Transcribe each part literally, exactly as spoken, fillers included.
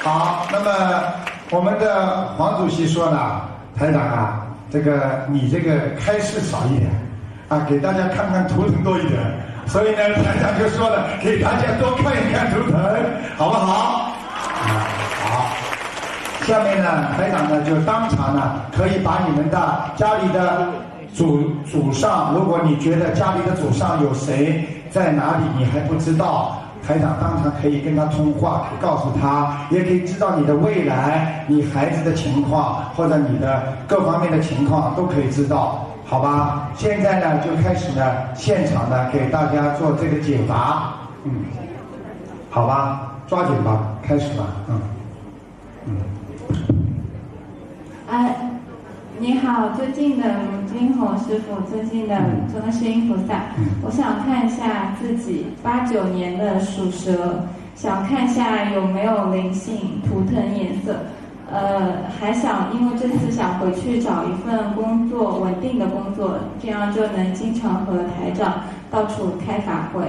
好，那么我们的黄主席说呢，台长啊，这个你这个开示少一点啊，给大家看看图腾多一点。所以呢，台长就说了，给大家多看一看图腾，好不好？啊，好。下面呢，台长呢就当场呢可以把你们的家里的祖祖上，如果你觉得家里的祖上有谁在哪里，你还不知道。台长当场可以跟他通话，可以告诉他，也可以知道你的未来，你孩子的情况，或者你的各方面的情况都可以知道，好吧？现在呢，就开始呢，现场呢给大家做这个解答，嗯，好吧，抓紧吧，开始吧，嗯，嗯。 哎。你好，尊敬的卢金红师傅，尊敬的观世音菩萨，我想看一下自己八九年的属蛇，想看一下有没有灵性、图腾颜色，呃，还想因为这次想回去找一份工作，稳定的工作，这样就能经常和台长到处开法会。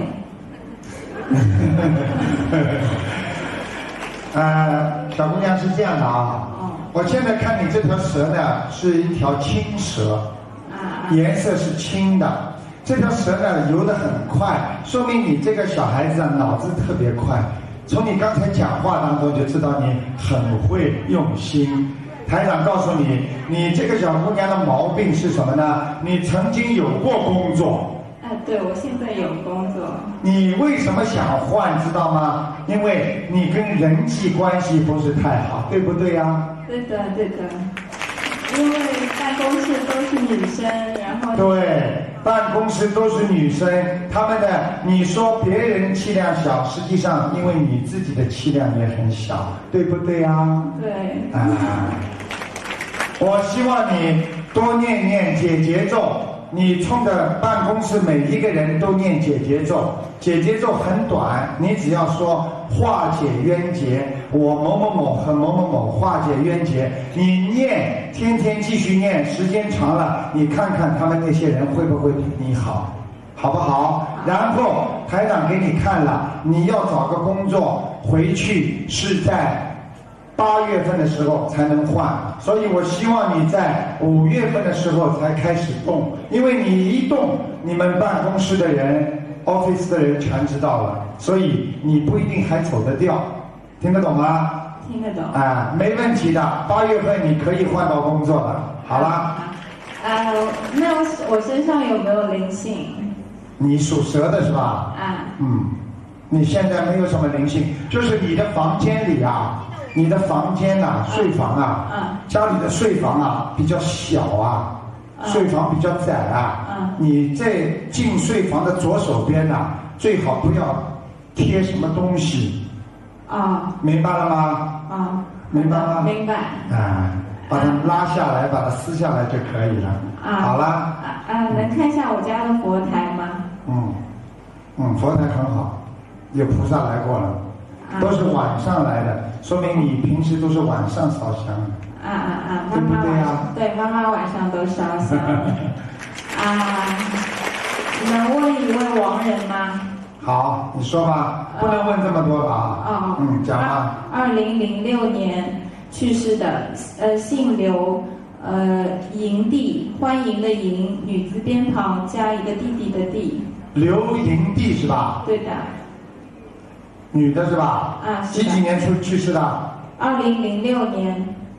呃，小姑娘是这样的啊。我现在看你这条蛇呢，是一条青蛇，颜色是青的。这条蛇呢游得很快，说明你这个小孩子啊脑子特别快。从你刚才讲话当中就知道你很会用心。台长告诉你，你这个小姑娘的毛病是什么呢？你曾经有过工作。 啊，对，我现在有工作。 你为什么想换，知道吗？因为你跟人际关系不是太好，对不对呀、啊？ 对的，对的。因为办公室都是女生，然后对，办公室都是女生，她们的你说别人气量小，实际上因为你自己的气量也很小，对不对呀、啊？ 对。 啊，我希望你多念念解结咒。你冲着办公室每一个人都念解结咒，解结咒很短，你只要说化解冤结，我某某某和某某某化解冤结，你念，天天继续念，时间长了，你看看他们那些人会不会比你好，好不好？然后台长给你看了，你要找个工作回去是在八月份的时候才能换，所以我希望你在五月份的时候才开始动，因为你一动，你们办公室的人、office 的人全知道了，所以你不一定还走得掉，听得懂吗？ 听得懂。 啊，没问题的，八月份你可以换到工作的，好了。 啊，呃，那我身上有没有灵性？ 你属蛇的是吧？ 啊。 嗯，你现在没有什么灵性，就是你的房间里啊。你的房间呐、啊，睡房啊， 嗯， 家里的睡房啊比较小啊，嗯、睡房比较窄啊， 嗯， 你在进睡房的左手边呐、啊，最好不要贴什么东西， 啊， 明白了吗？ 啊， 明白吗？ 明白。 啊，把它拉下来，把它撕下来就可以了。 啊， 好了。 啊啊，能看一下我家的佛台吗？ 嗯，嗯，佛台很好，有菩萨来过了。都是晚上来的，说明你平时都是晚上烧香。 啊啊啊！ 对不对呀？ 对，妈妈晚上都烧香。啊，能问一位亡人吗？ 好，你说吧，不能问这么多吧？ 哦， 嗯，讲吧。 二零零六年去世的，呃，姓刘，呃，营地，欢迎的迎，女字边旁加一个弟弟的弟。 刘营地是吧？ 对的。 女的是吧？ 啊，是的。 几几年出去世的？ 二零零六年。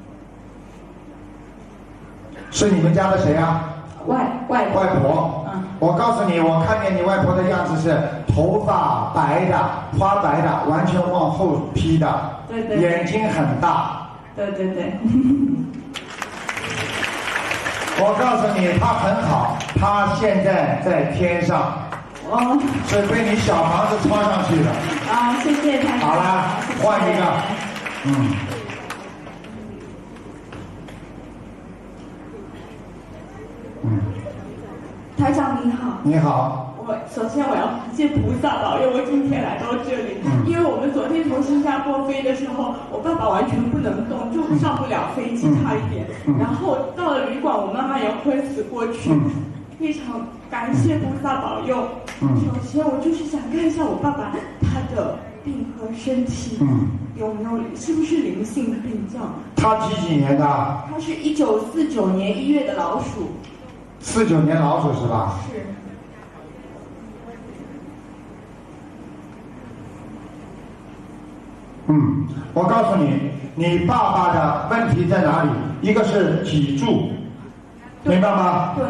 是你们家的谁啊？ 外外婆。 外婆。 嗯。 我告诉你，我看见你外婆的样子是头发白的，花白的，完全往后披的。 对对。 眼睛很大。 对对对。 我告诉你，她很好，她现在在天上。 哦， 是被你小房子抄上去的。 啊，谢谢台长。 好了，换一个。嗯。嗯。 台长你好。 你好。 我首先我要谢菩萨保佑我今天来到这里，嗯、因为我们昨天从新加坡飞的时候，我爸爸完全不能动，就上不了飞机，差一点。嗯、然后到了旅馆，我妈妈也昏死过去。嗯、非常感谢菩萨保佑。嗯、首先我就是想看一下我爸爸，他他的病和身体， 嗯， 有没有是不是灵性病这样？ 他几几年的？ 他是一九四九年一月的老鼠。 四九年老鼠是吧？ 是。 嗯，我告诉你，你爸爸的问题在哪里？一个是脊柱，明白吗？ 对。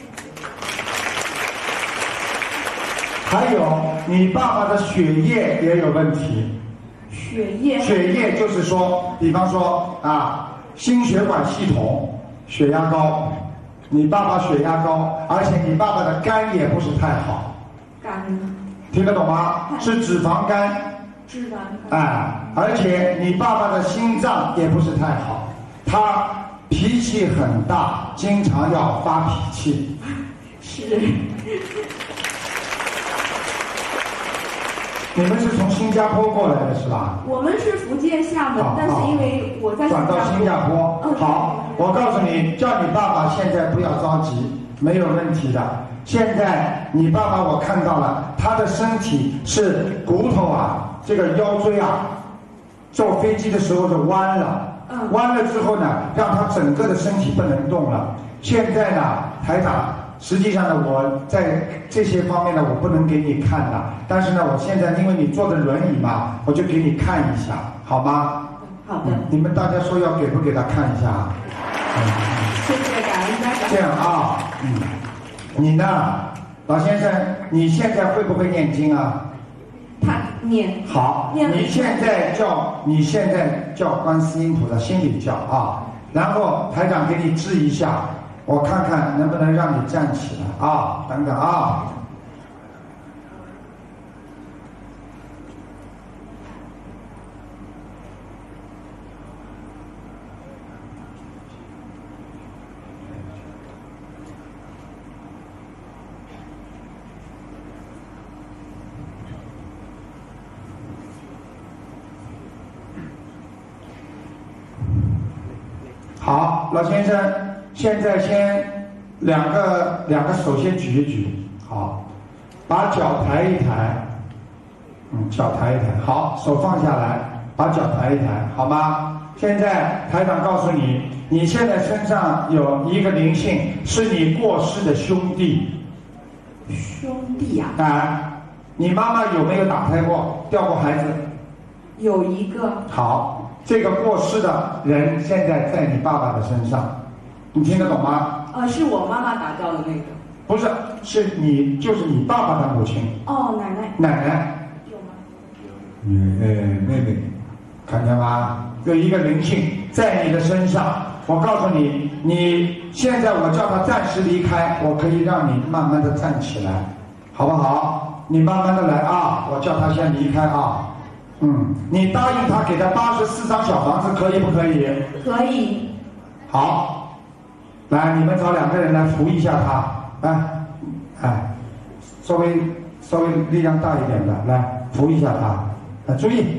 还有，你爸爸的血液也有问题。 血液。 血液就是说，比方说啊，心血管系统血压高，你爸爸血压高，而且你爸爸的肝也不是太好。 肝。 听得懂吗？是脂肪肝。 脂肪肝。 哎，而且你爸爸的心脏也不是太好，他脾气很大，经常要发脾气。 是。 你们是从新加坡过来的是吧？ 我们是福建厦门，但是因为我在转到新加坡。 嗯、 好，我告诉你，叫你爸爸现在不要着急，没有问题的。现在你爸爸我看到了，他的身体是骨头啊，这个腰椎啊，坐飞机的时候就弯了。 嗯。 弯了之后呢，让他整个的身体不能动了。现在呢，台长。实际上呢，我在这些方面呢，我不能给你看的。但是呢，我现在因为你坐的轮椅嘛，我就给你看一下，好吗？ 好的。 嗯、你们大家说要给不给他看一下？ 嗯、谢谢感恩家长。 这样啊，嗯，你呢，老先生，你现在会不会念经啊？ 他念。 好，你现在叫你现在叫观世音菩萨，心里叫啊，然后台长给你治一下。我看看能不能让你站起来啊！等等啊！好，老先生。现在先两个两个手先举一举，好，把脚抬一抬，嗯，脚抬一抬，好，手放下来，把脚抬一抬，好吗？现在台长告诉你，你现在身上有一个灵性，是你过世的兄弟。 兄弟呀、 啊？啊，你妈妈有没有打胎过，掉过孩子？ 有一个。 好，这个过世的人现在在你爸爸的身上。你听得懂吗？ 呃，是我妈妈打掉的那个。 不是，是你，就是你爸爸的母亲。 哦，奶奶。 奶奶。 有吗？ 嗯，呃，妹妹，看见吗？有一个灵性在你的身上。我告诉你，你现在我叫他暂时离开，我可以让你慢慢的站起来，好不好？你慢慢的来啊，我叫他先离开啊。嗯，你答应他给他八十四张小房子，可以不可以？ 可以。 好。来，你们找两个人来扶一下他，来，哎，稍微稍微力量大一点的，来扶一下他，来注意，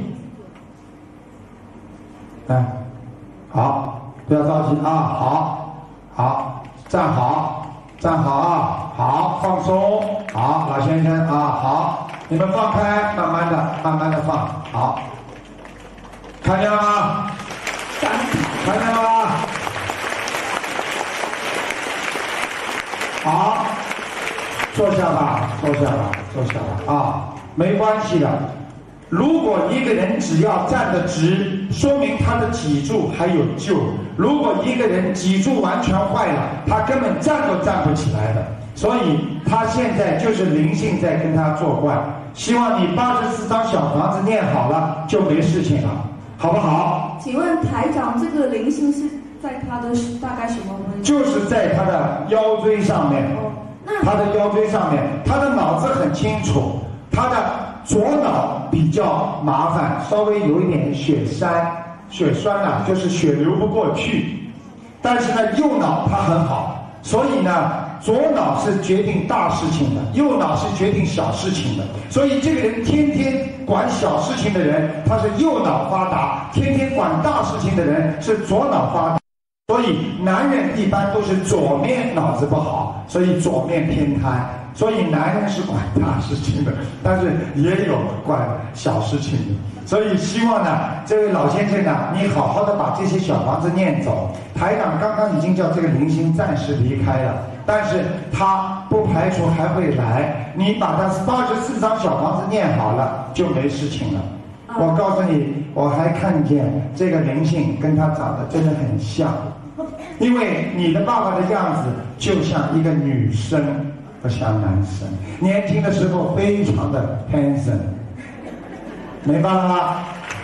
来，好，不要着急啊，好，好，站好，站好啊，好，放松，好，老先生啊，好，你们放开，慢慢的，慢慢的放，好，看见了吗？看见了吗？好，坐下吧，坐下吧，坐下吧啊，没关系的。如果一个人只要站得直，说明他的脊柱还有救。如果一个人脊柱完全坏了，他根本站都站不起来的。所以他现在就是灵性在跟他作怪。希望你八十四张小房子念好了，就没事情了，好不好？ 请问台长，这个灵性是在他的大概什么位置？ 就是在他的腰椎上面。 哦，那他的腰椎上面，他的脑子很清楚，他的左脑比较麻烦，稍微有一点血栓，血栓啊，就是血流不过去。但是呢，右脑他很好，所以呢，左脑是决定大事情的，右脑是决定小事情的。所以这个人天天管小事情的人，他是右脑发达；天天管大事情的人是左脑发达。所以男人一般都是左面脑子不好，所以左面偏瘫。 所以男人是管大事情的，但是也有管小事情的。所以希望呢，这位老先生呢，你好好的把这些小房子念走。台长刚刚已经叫这个灵性暂时离开了，但是他不排除还会来。你把他八十四张小房子念好了，就没事情了。我告诉你，我还看见这个灵性跟他长得真的很像，因为你的爸爸的样子就像一个女生，不像男生。年轻的时候非常的 handsome， 明白了吗？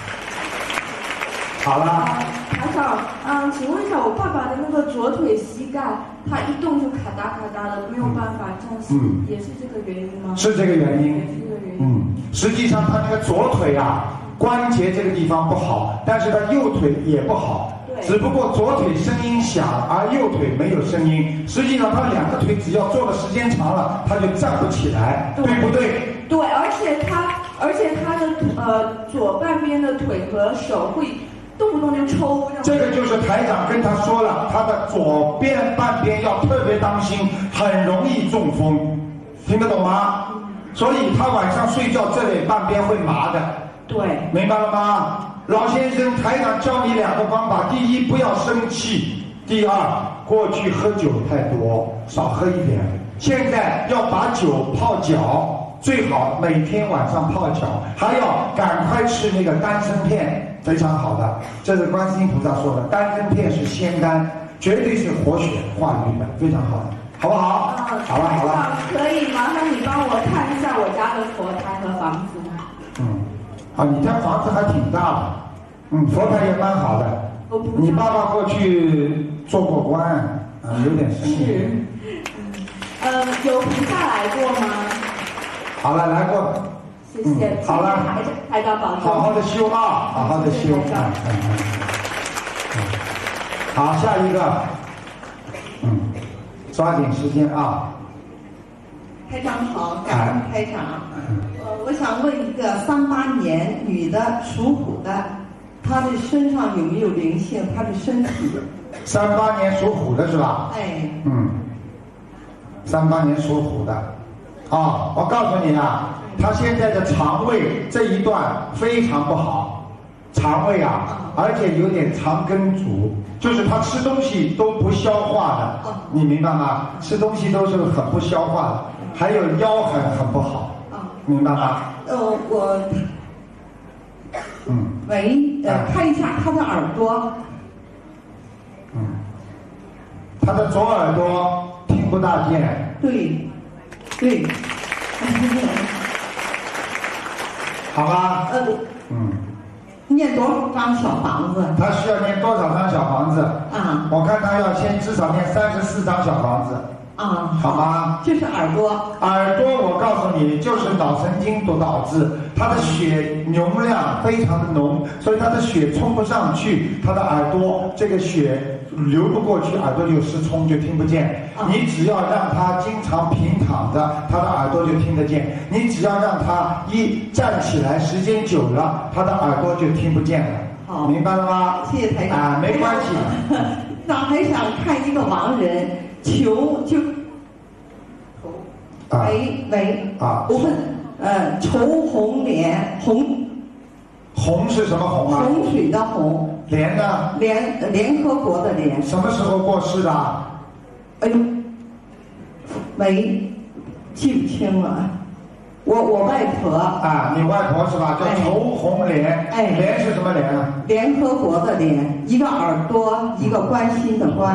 好了。 台长，嗯，请问一下，我爸爸的那个左腿膝盖，他一动就咔嗒咔嗒的，没有办法站起，嗯，也是这个原因吗？ 是这个原因。 也是这个原因。 嗯，实际上他那个左腿啊，关节这个地方不好，但是他右腿也不好。对。只不过左腿声音响，而右腿没有声音。实际上他两个腿只要坐的时间长了，他就站不起来，对, 对不对？ 对，而且他，而且他的呃左半边的腿和手会。动不动就抽， 这个就是台长跟他说了，他的左边半边要特别当心，很容易中风，听得懂吗？所以他晚上睡觉这里半边会麻的。 对， 明白了吗？老先生，台长教你两个方法：第一，不要生气；第二，过去喝酒太多，少喝一点。现在要把酒泡脚，最好每天晚上泡脚，还要赶快吃那个丹参片。非常好的，这是观世音菩萨说的，丹参片是仙丹，绝对是活血化瘀的，非常好的，好不好？嗯，好了好了。 可以麻烦你帮我看一下我家的佛台和房子吗？ 嗯，啊，你家房子还挺大的，嗯，佛台也蛮好的。你爸爸过去做过官，啊，有点生意。 是，嗯，呃，有菩萨来过吗？ 好了，来过。 谢谢， 嗯、好了， 台长保重， 好好的修啊，好好的修。嗯嗯嗯。好，下一个，嗯，抓紧时间啊。 台长好，感恩台长。呃，我想问一个三八年女的属虎的，她的身上有没有灵性？她的身体？ 三八年属虎的是吧？ 哎。 嗯。三八年属虎的，啊，我告诉你啊。他现在的肠胃这一段非常不好，肠胃啊，而且有点肠梗阻，就是他吃东西都不消化的，你明白吗？吃东西都是很不消化的，还有腰很很不好，明白吗？ 呃，我， 嗯， 喂，呃，看一下他的耳朵， 嗯，他的左耳朵听不大见， 对，对。 好吧， 呃，嗯，念多少张小房子？ 他需要念多少张小房子？ 啊， 我看他要先至少念三十四张小房子。 啊， 好吗？ 就是耳朵。 耳朵，我告诉你，就是脑神经都导致他的血容量非常的浓，所以他的血冲不上去，他的耳朵这个血流不过去，耳朵就失聪，就听不见。啊、你只要让他经常平躺着，他的耳朵就听得见；你只要让他一站起来，时间久了，他的耳朵就听不见了。 好， 明白了吗？ 谢谢台长。 啊，没关系。 那还想看一个亡人，求就。 啊、 喂喂啊！ 我问，呃，仇红莲红， 红是什么红啊？ 洪水的洪。 联呢？ 联联合国的联。 什么时候过世的？ 哎呦，喂，记不清了。我我外婆。 啊，你外婆是吧？叫仇红莲。 哎。 莲是什么莲啊？ 联合国的联，一个耳朵，一个关心的关。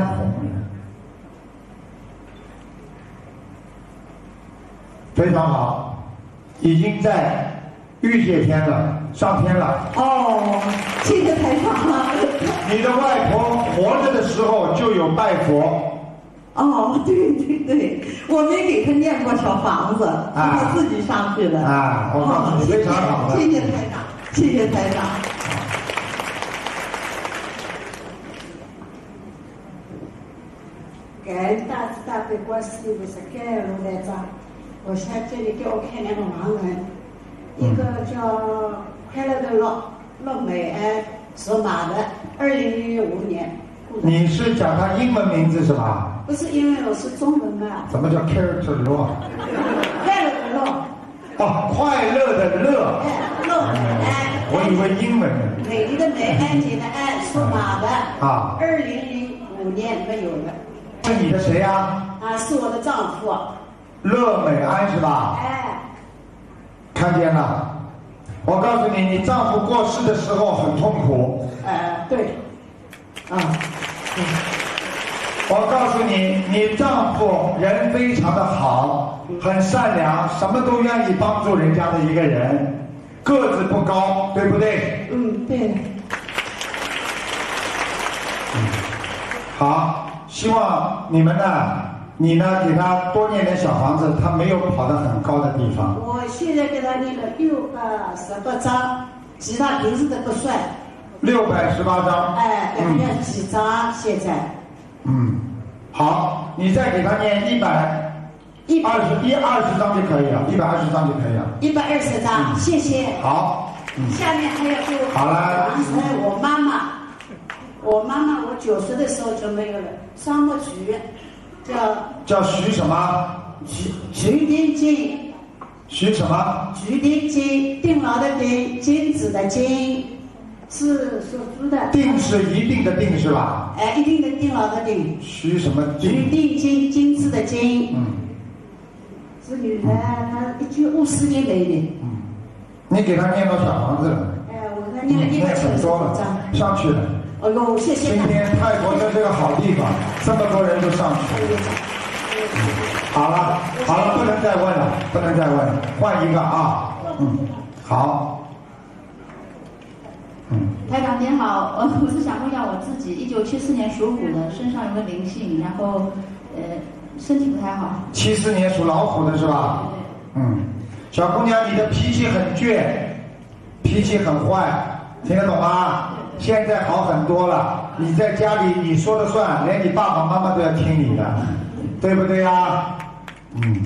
非常好，已经在御界天了，上天了。 哦，谢谢台长。 你的外婆活着的时候就有拜佛。 哦，对对对，我没给她念过小房子，是她自己上去的。 啊，我告诉你，非常好的。 谢谢台长，谢谢台长。 感恩大慈大悲观世音菩萨感恩如来藏。我现在这里给我看两个盲人，一个叫快乐的乐乐美安，属马的，二零零五年。 你是讲他英文名字是吧？ 不是因为我是中文嘛？ 什么叫 character law？ 快乐的乐。 哦，快乐的乐。 哎，乐哎。 我以为英文呢。 美丽的美，安静的安，属马的。 啊。 二零零五年没有了。 是你的谁呀？ 啊，是我的丈夫。 乐美安是吧？ 哎。 看见了。我告诉你，你丈夫过世的时候很痛苦。 呃，对。啊。嗯。 我告诉你，你丈夫人非常的好，很善良，什么都愿意帮助人家的一个人，个子不高，对不对？ 嗯，对。 嗯，好，希望你们呢，你呢给他多念点小房子，他没有跑到很高的地方。 我现在给他念了六百十八章，其他平时都不算。 六百十八章。 哎，给他念几章？现在。 嗯，好，你再给他念一百二十一二十章就可以了，一百二十章就可以了。 一百二十章，嗯、谢谢。 好， 嗯、下面还有就好了。 刚才我妈妈，我妈妈我九岁的时候就没有了，双目菊，叫叫徐什么？ 徐徐丁金。 徐什么？ 徐丁金，定牢的丁，金子的金。是属猪的。 定是一定的定是吧？ 哎，一定的定牢的定。 徐什么定？ 徐定金，金字的金。 嗯。 是女的，她一九五四年来的。 嗯。你给她念到小房子了？ 哎，我给她念了一百九十多章。 上去了。 哦呦，谢谢。 今天泰国真是个好地方，这么多人都上去了。嗯、好了，好了，不能再问了，不能再问了，换一个啊。嗯，好。 嗯，台长您好，呃，我是想问一下我自己，一九七四年属虎的，身上有个灵性，然后呃身体不太好。 七四年属老虎的是吧？对对。嗯，小姑娘，你的脾气很倔，脾气很坏，听得懂吗？现在好很多了，你在家里你说了算，连你爸爸妈妈都要听你的，对不对呀？嗯。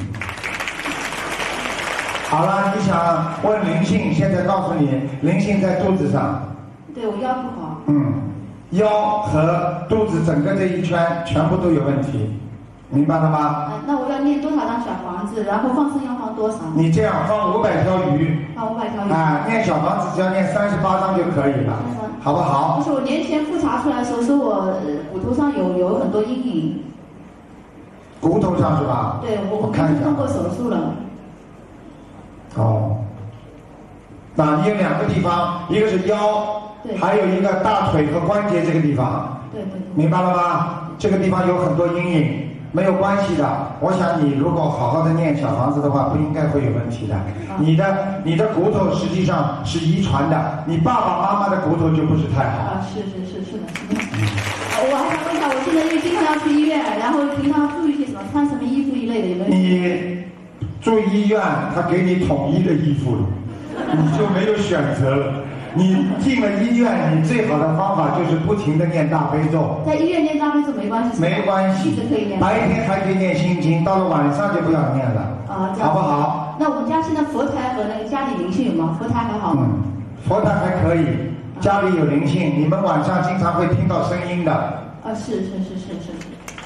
好了，你想问灵性，现在告诉你，灵性在肚子上。 对，我腰不好。 嗯，腰和肚子整个这一圈全部都有问题，明白了吗？ 呃、那我要念多少张小房子？然后放生要放多少？ 你这样放五百条鱼。 放五百条鱼。 啊，念小房子只要念三十八张就可以了，好不好？ 就是我年前复查出来的时候，说我骨头上有有很多阴影。 骨头上是吧？ 对，我我看一下。 做过手术了。 哦，那你有两个地方，一个是腰，还有一个大腿和关节这个地方， 对对对， 明白了吗？这个地方有很多阴影，没有关系的。我想你如果好好的念小房子的话，不应该会有问题的。啊、你的你的骨头实际上是遗传的，你爸爸妈妈的骨头就不是太好。 啊，是是是是的，是的。嗯、我还想问一下，我现在因为经常要去医院，然后平常注意些什么，穿什么衣服一类的，有没有？ 你。住医院，他给你统一的衣服了，你就没有选择了。你进了医院，你最好的方法就是不停的念大悲咒。 在医院念大悲咒没关系。 没关系， 一直可以念。 白天还可以念心经，到了晚上就不要念了。啊，好不好？ 那我们家现在佛台和那个家里灵性有吗？佛台还好吗？ 嗯，佛台还可以，家里有灵性，你们晚上经常会听到声音的。 啊，是是是是是。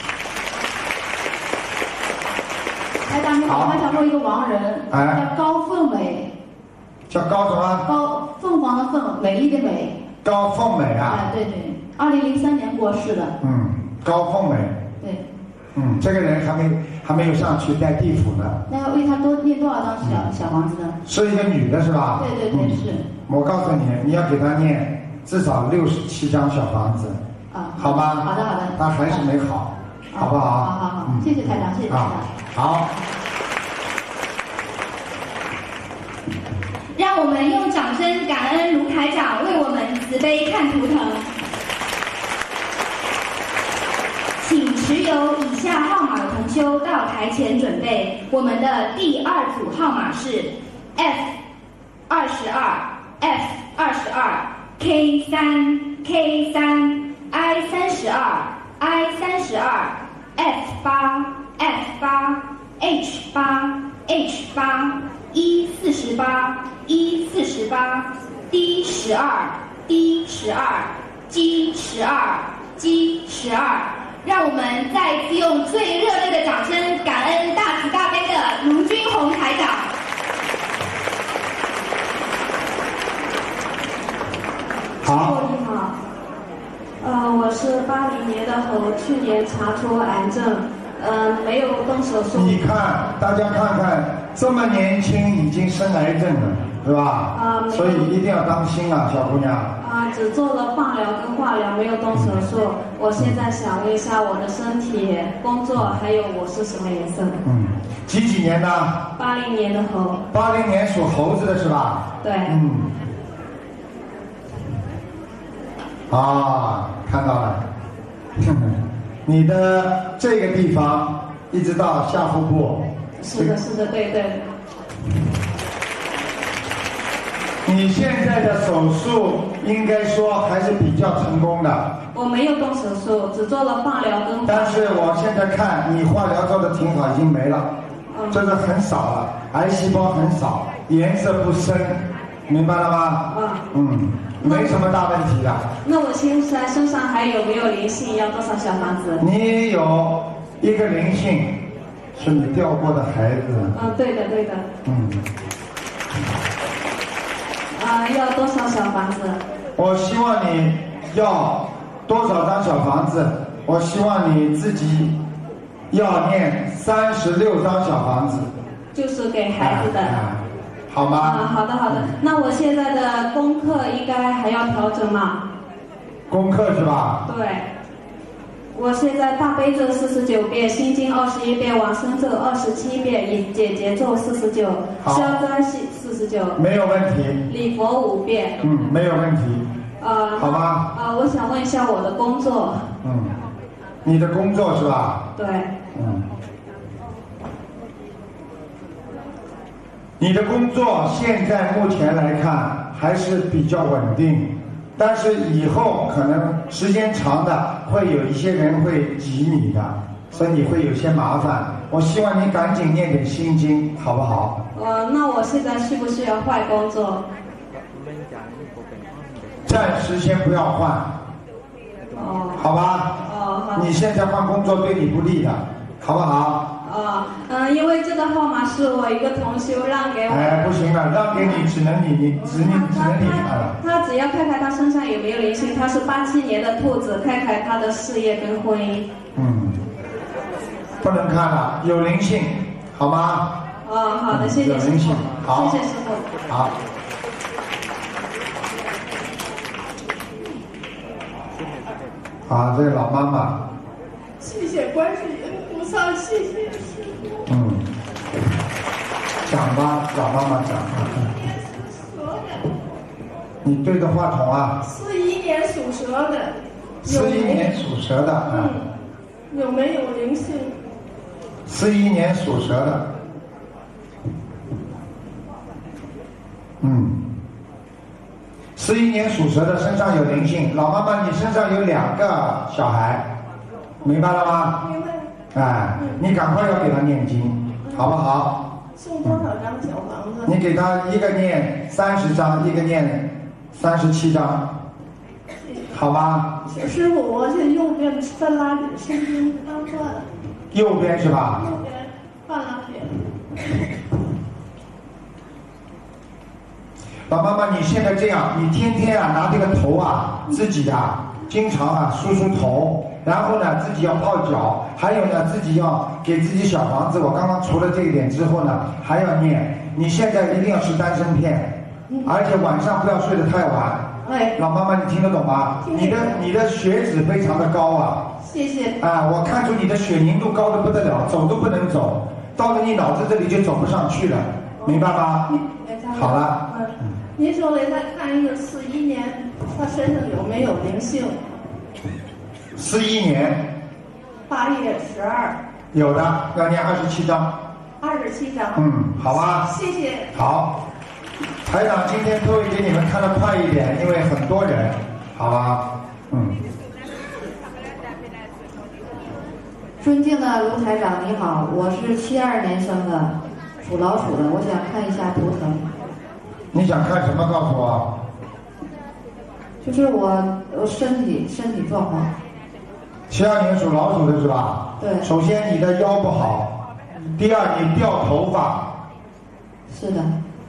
台长你好，我想问一个亡人， 哎、 叫高凤美。 叫高什么？ 高凤凰的凤，美丽的美。 高凤美啊？ 哎，对对，二零零三年过世的。 嗯，高凤美。 对。 嗯，这个人还没还没有上去在地府呢。 那要为他多念多少张小、嗯、小房子呢？ 是一个女的是吧？ 对对对、嗯、是。 我告诉你，你要给他念至少六十七张小房子。 啊。 好吗？ 好的好的。 他还是没好。好不好？ 好好好，嗯、谢谢台长，谢谢台长。 好， 让我们用掌声感恩卢台长为我们慈悲看图腾。请持有以下号码的同修到台前准备。我们的第二组号码是 F 二十二 F 二十二 K 三 K 三 I 三十二 I 三十二 F 八 F 八 H 八 H 八 E 四十八 E 四十八 D 十二 D 十二 G 十二 G 十二让我们再一次用最热烈的掌声，感恩大慈大悲的卢军宏台长。 好，你好，呃，我是八零年的猴，去年查出癌症，呃，没有动手术。 你看，大家看看，这么年轻已经生癌症了，是吧？ 啊， 所以一定要当心啊，小姑娘。 啊，只做了放疗跟化疗，没有动手术。我现在想问一下我的身体、工作，还有我是什么颜色？ 嗯，几几年的？ 八零年的猴。 八零年属猴子的是吧？ 对。 嗯。啊，看到了，你的这个地方一直到下腹部。 是的，是的，对对。 你现在的手术应该说还是比较成功的。 我没有动手术，只做了放疗跟。 但是我现在看你化疗做的挺好，已经没了，嗯、这个很少了，癌细胞很少，颜色不深，明白了吗？ 嗯。 嗯，没什么大问题的。 那我现在身上还有没有灵性？要多少小房子？ 你有一个灵性，是你掉过的孩子。 嗯，对的，对的。 嗯。 啊，要多少小房子？ 我希望你要多少张小房子？我希望你自己要念三十六张小房子。 就是给孩子的。 啊、好吗？ 啊，好的好的。那我现在的功课应该还要调整吗？ 功课是吧？ 对。我现在大悲咒四十九遍，心经二十一遍，往生咒二十七遍，以解结咒四十九，消灾四四十九， 没有问题。 礼佛五遍， 嗯，没有问题。 呃， 好吧。 呃，我想问一下我的工作。 嗯，你的工作是吧？ 对。 嗯。你的工作现在目前来看还是比较稳定。但是以后可能时间长的会有一些人会挤你的，所以你会有些麻烦。我希望你赶紧念点心经，好不好？ 呃，那我现在需不需要换工作？ 暂时先不要换。 哦。 好吧。 哦，好。 你现在换工作对你不利的，好不好？ 啊，嗯，因为这个号码是我一个同修让给我。 哎，不行了，让给你只能你你只你只能你看了。 他只要看看他身上有没有灵性，他是八七年的兔子，看看他的事业跟婚姻。 嗯，不能看了，有灵性，好吗？ 哦，好的，谢谢师傅。 好， 谢谢师傅。 好。好，这个老妈妈。 谢谢观世音菩萨，谢谢师傅。 嗯，讲吧，老妈妈讲。你对着话筒啊。 四一年属蛇的。 四一年属蛇的， 嗯。有没有灵性？ 四一年属蛇的。嗯。四一年属蛇的身上有灵性，老妈妈，你身上有两个小孩。明白了吗？ 明白。 哎，你赶快要给他念经，好不好？ 送多少张小房子？ 你给他一个念三十张，一个念三十七张，好吗？ 师傅，我这右边翻拉点心经刚断了。 右边是吧？ 右边翻拉点。 老妈妈，你现在这样，你天天啊拿这个头啊，自己啊，经常啊梳梳头。然后呢，自己要泡脚，还有呢，自己要给自己小房子。我刚刚除了这一点之后呢，还要念。你现在一定要吃丹参片，而且晚上不要睡得太晚。 哎， 老妈妈，你听得懂吗？你的你的血脂非常的高啊。 谢谢。 啊，我看出你的血凝度高的不得了，走都不能走，到了你脑子这里就走不上去了，明白吗？好了。 嗯。您说我再看一个四一年，他身上有没有灵性？ 四一年， 八月十二， 有的，要念二十七章。 二十七章。 嗯，好吧。 谢谢。 好，台长今天都会给你们看得快一点，因为很多人，好吧？嗯。 尊敬的卢台长，你好，我是七二年生的，属老鼠的，我想看一下图腾。 你想看什么？告诉我。 就是我我身体身体状况。 七二年属老鼠的是吧？ 对。 首先你的腰不好，第二你掉头发。 是的。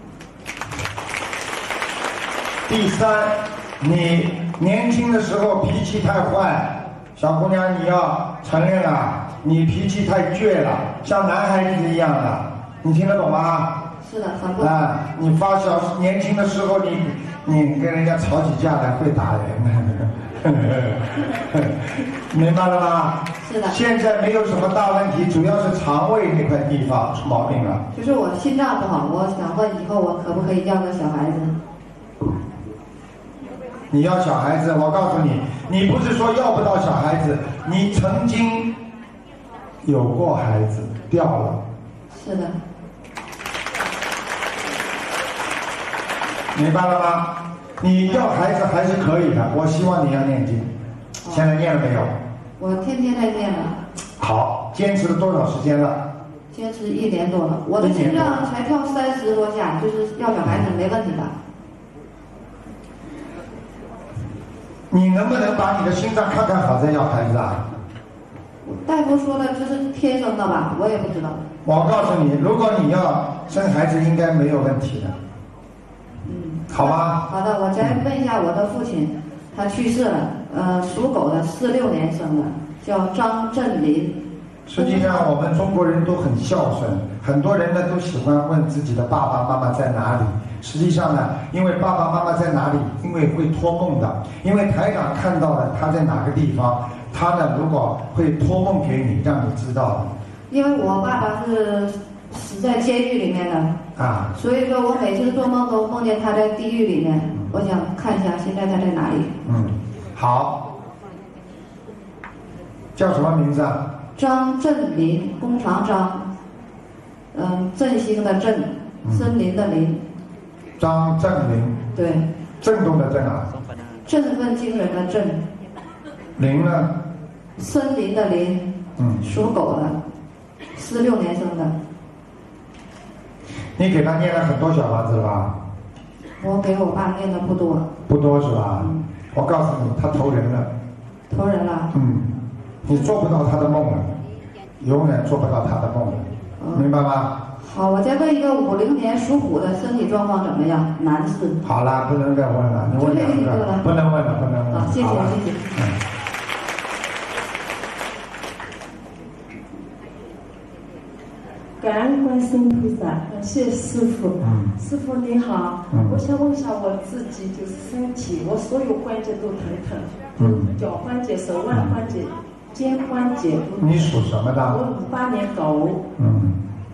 第三，你年轻的时候脾气太坏，小姑娘你要承认啊，你脾气太倔了，像男孩子一样的，你听得懂吗？ 是的，很不啊，你发小年轻的时候你你跟人家吵起架来会打人的，明白了吗？ 是的。 现在没有什么大问题，主要是肠胃那块地方出毛病了。 就是我心脏不好，我想问以后我可不可以要个小孩子？ 你要小孩子，我告诉你，你不是说要不到小孩子，你曾经有过孩子掉了。 是的。 明白了吗？你要孩子还是可以的，我希望你要念经。现在念了没有？ 我天天在念了。 好，坚持了多少时间了？ 坚持一年多了，我的心脏才跳三十多下，就是要小孩子没问题的。 你能不能把你的心脏看看好再要孩子啊？ 大夫说的这是天生的吧，我也不知道。 我告诉你，如果你要生孩子，应该没有问题的。 嗯， 好吗？ 好的，我再问一下我的父亲，他去世了，呃，属狗的，四六年生的，叫张振林。 实际上，我们中国人都很孝顺，很多人呢都喜欢问自己的爸爸妈妈在哪里。实际上呢，因为爸爸妈妈在哪里，因为会托梦的，因为台长看到了他在哪个地方，他呢如果会托梦给你，让你知道的。 因为我爸爸是死在监狱里面的啊， 所以说我每次做梦都梦见他在地狱里面，我想看一下现在他在哪里。 嗯，好，叫什么名字啊？ 张振林，弓长张，嗯，振兴的振，森林的林。 张振林。 对。 震动的震啊。 振奋惊人的振。 林呢？ 森林的林。 嗯。 属狗的，四六年生的。 你给他念了很多小房子了吧？ 我给我爸念的不多。 不多是吧？嗯。我告诉你，他投人了。 投人了。 嗯。你做不到他的梦了，永远做不到他的梦了，嗯、明白吗？ 好，我再问一个五零年属虎的身体状况怎么样？男士。 好了，不能再问了，你问两个，不能问了，不能问了。 好，谢谢谢谢。嗯。 感恩观世音菩萨，感谢师父。嗯。师父你好，嗯、我想问一下我自己，就是身体，我所有关节都疼疼。嗯。脚关节、手腕关节、肩关节。 你属什么的？ 我五八年狗。 嗯。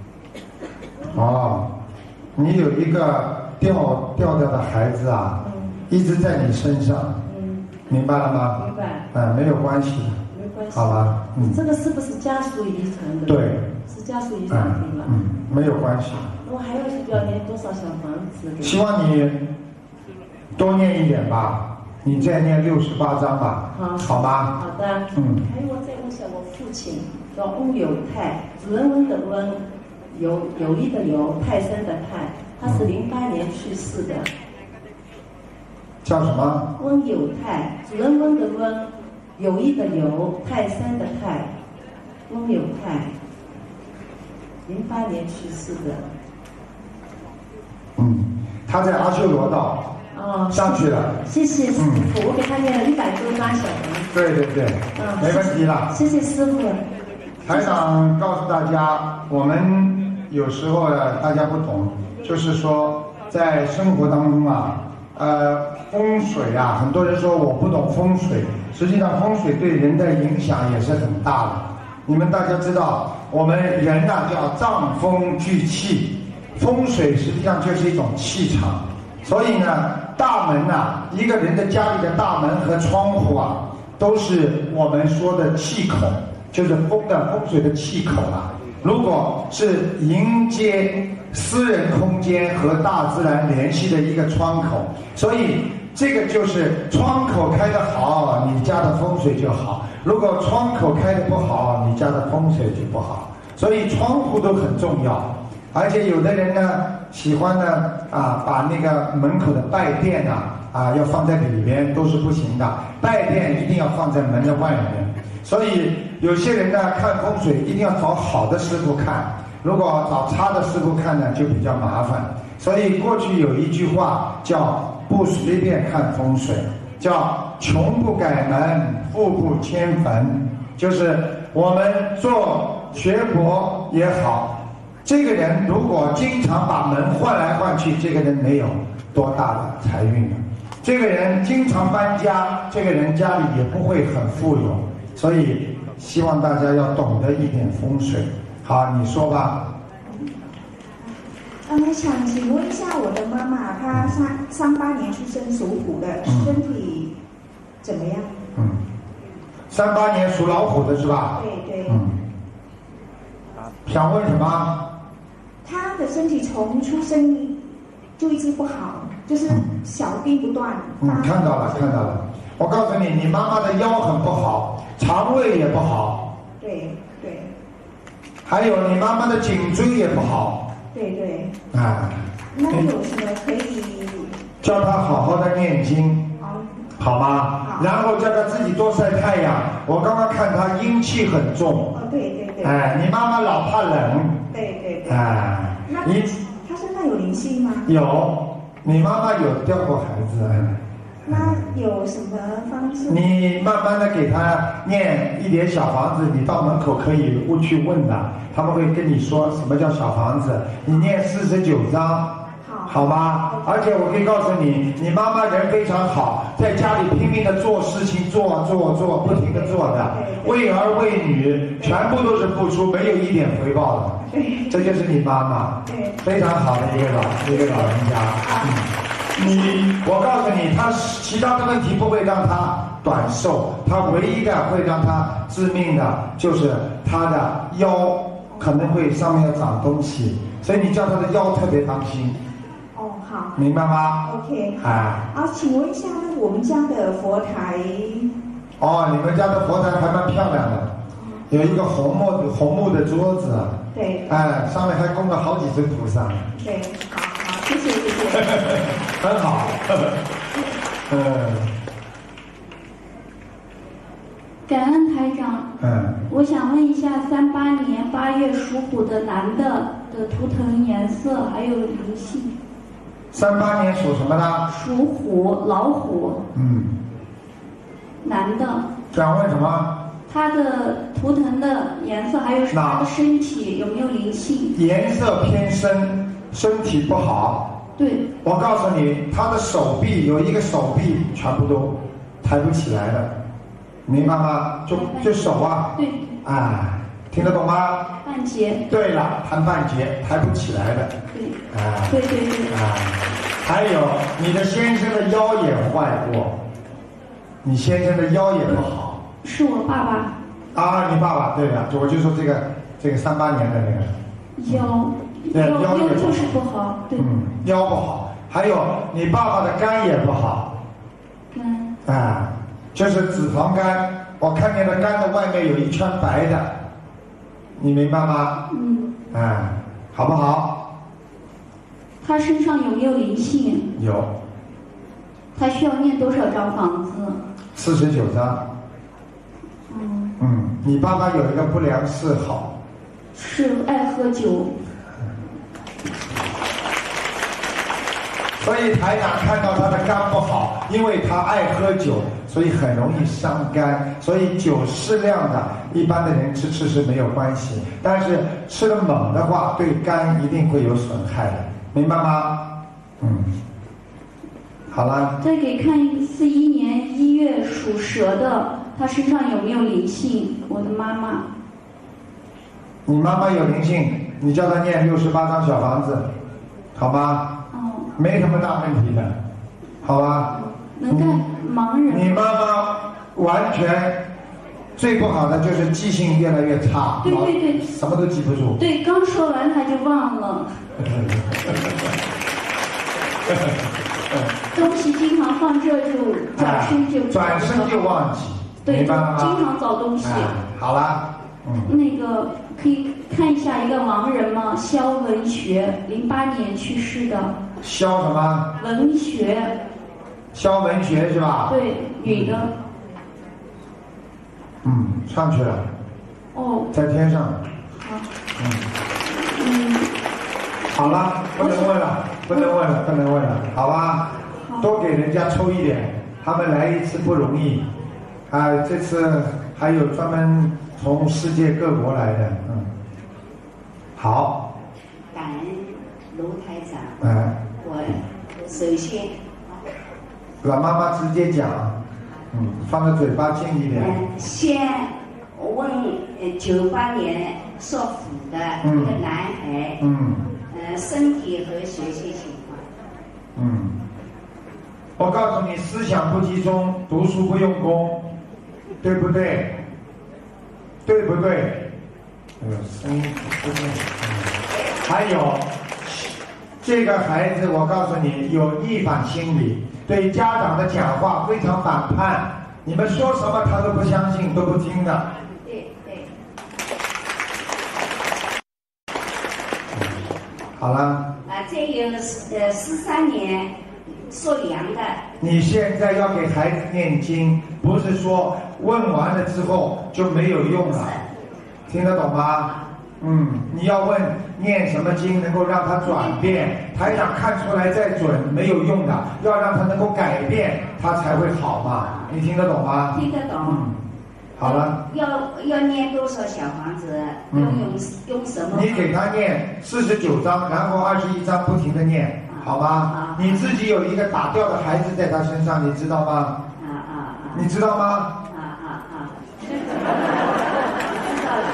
哦，你有一个掉掉掉的孩子啊，嗯、一直在你身上。嗯。明白了吗？ 明白。 嗯，没有关系的。 没关系。 好吧。嗯。 这个是不是家属遗传的？ 对。 是家属遗传的吗？ 嗯，没有关系。 我还要需要念多少小房子？ 希望你多念一点吧，你再念六十八章吧， 好， 好吗？ 好的。嗯。还有我再问一下我父亲，叫翁有泰，人文的温，有友谊的友，泰山的泰，他是零八年去世的。 叫什么？ 翁有泰，人文的温，友谊的友，泰山的泰，翁有泰。零八年去世的。 嗯，他在阿修罗道。 哦。 上去了。 谢谢师傅，嗯、我给他念了一百多张小房子。 对对对。嗯，没问题了。 谢谢师傅。 台长告诉大家，我们有时候呢，大家不懂，就是说在生活当中啊，呃，风水啊，很多人说我不懂风水，实际上风水对人的影响也是很大的。你们大家知道，我们人呐、啊、叫藏风聚气，风水实际上就是一种气场。所以呢，大门呐、啊，一个人的家里的大门和窗户啊，都是我们说的气孔，就是风的风水的气口啊。如果是迎接私人空间和大自然联系的一个窗口，所以这个就是窗口开得好，你家的风水就好。如果窗口开得不好，你家的风水就不好。所以窗户都很重要，而且有的人呢喜欢呢啊把那个门口的拜垫啊啊要放在里边都是不行的，拜殿一定要放在门的外面。所以有些人呢看风水一定要找好的师傅看，如果找差的师傅看呢就比较麻烦。所以过去有一句话叫不随便看风水，叫穷不改门，富不迁坟。就是我们做学佛也好，这个人如果经常把门换来换去，这个人没有多大的财运。这个人经常搬家，这个人家里也不会很富有。所以希望大家要懂得一点风水。好，你说吧。 嗯，想请问一下我的妈妈，她三三八年出生，属虎的，身体怎么样？ 嗯，三八年属老虎的是吧？ 对对。 嗯。想问什么？ 她的身体从出生就一直不好，就是小病不断。 嗯，看到了，看到了。我告诉你，你妈妈的腰很不好，肠胃也不好。 对对。 还有你妈妈的颈椎也不好。 对对。 啊。 那有什么可以？ 叫她好好的念经。 好。 好吗？好。然后叫她自己多晒太阳。我刚刚看她阴气很重。 哦，对对对。 哎，你妈妈老怕冷。 对对对。 哎。 那她身上有灵性吗？ 有，你妈妈有掉过孩子。 那有什么方式？ 你慢慢的给他念一点小房子，你到门口可以去问的，他们会跟你说什么叫小房子。你念四十九章，好，好吗？而且我可以告诉你，你妈妈人非常好，在家里拼命的做事情，做做做，不停的做的，为儿为女，全部都是付出，没有一点回报的。这就是你妈妈，非常好的一个老一个老人家。嗯。你，我告诉你，他其他的问题不会让他短寿，他唯一的会让他致命的就是他的腰可能会上面要长东西，所以你叫他的腰特别当心。 哦，好， 明白吗 ？OK。 啊。 啊，请问一下，那我们家的佛台？ 哦，你们家的佛台还蛮漂亮的，有一个红木的红木的桌子。 对。 哎，上面还供了好几尊菩萨。 对，好好，谢谢谢谢。 很好。嗯。 感恩台长。 嗯。 我想问一下，三八年八月属虎的男的的图腾颜色还有灵性。 三八年属什么的？ 属虎，老虎。 嗯。 男的。 想问什么？ 他的图腾的颜色还有他的身体有没有灵性？ 颜色偏深，身体不好。 对。 我告诉你，他的手臂有一个手臂全部都抬不起来了，明白吗？就就手啊。 对。 啊，听得懂吗？ 半截。 对了，弹半截，抬不起来的。 对。 啊。 对对对。 啊，还有你的先生的腰也坏过，你先生的腰也不好。 是我爸爸。 啊，你爸爸对了，就我就说这个这个三八年的那个。 腰。 对，腰也就是不好，对。 嗯，腰不好，还有你爸爸的肝也不好。 肝。 啊，就是脂肪肝，我看见的肝的外面有一圈白的，你明白吗？ 嗯。 啊，好不好？ 他身上有没有灵性？ 有。 他需要念多少张房子？ 四十九张。 嗯。 嗯，你爸爸有一个不良嗜好。 是爱喝酒。 所以台长看到他的肝不好，因为他爱喝酒，所以很容易伤肝。所以酒适量的，一般的人吃吃是没有关系，但是吃的猛的话，对肝一定会有损害的，明白吗？嗯，好了。 再给看一个四一年一月属蛇的，他身上有没有灵性？我的妈妈。 你妈妈有灵性，你叫她念六十八张小房子，好吗？没什么大问题的，好吧？ 能干盲人。 你妈妈完全最不好的就是记性越来越差， 对对对， 什么都记不住。 对，刚说完他就忘了。东西经常放这就转身就、 啊、转身就忘记， 对， 明白吗？ 经常找东西。 啊、好了，嗯。 那个可以看一下一个盲人吗？肖文学，零八年去世的。 肖什么？ 文学。 肖文学是吧？ 对，女的。 嗯，上去了。 哦。 在天上。 好。 嗯。 嗯。 好了，不能问了，不能问了，不能问了，好吧？ 好。 多给人家抽一点，他们来一次不容易，啊，这次还有专门从世界各国来的，嗯。好。 感恩卢台长。 哎。 我首先。 老妈妈直接讲，嗯，放在嘴巴近一点。 嗯，先问呃九八年属虎的一个男孩， 嗯， 呃，身体和学习情况。 嗯，我告诉你，思想不集中，读书不用功，对不对？对不对？呃，声音不对。嗯，还有这个孩子，我告诉你，有逆反心理。对家长的讲话非常反叛，你们说什么他都不相信，都不听的。 对对。 好了。 啊，这有呃十三年属羊的。 你现在要给孩子念经，不是说问完了之后就没有用了，听得懂吗？嗯，你要问念什么经能够让他转变，台长看出来再准没有用的，要让他能够改变，他才会好嘛。你听得懂吗？ 听得懂。 嗯，好了。 要要念多少小房子？ 嗯、 要用用什么？ 你给他念四十九章，然后二十一章不停的念，好吗？ 啊、 你自己有一个打掉的孩子在他身上，你知道吗？ 啊啊啊！ 你知道吗？ 啊啊啊！知道了。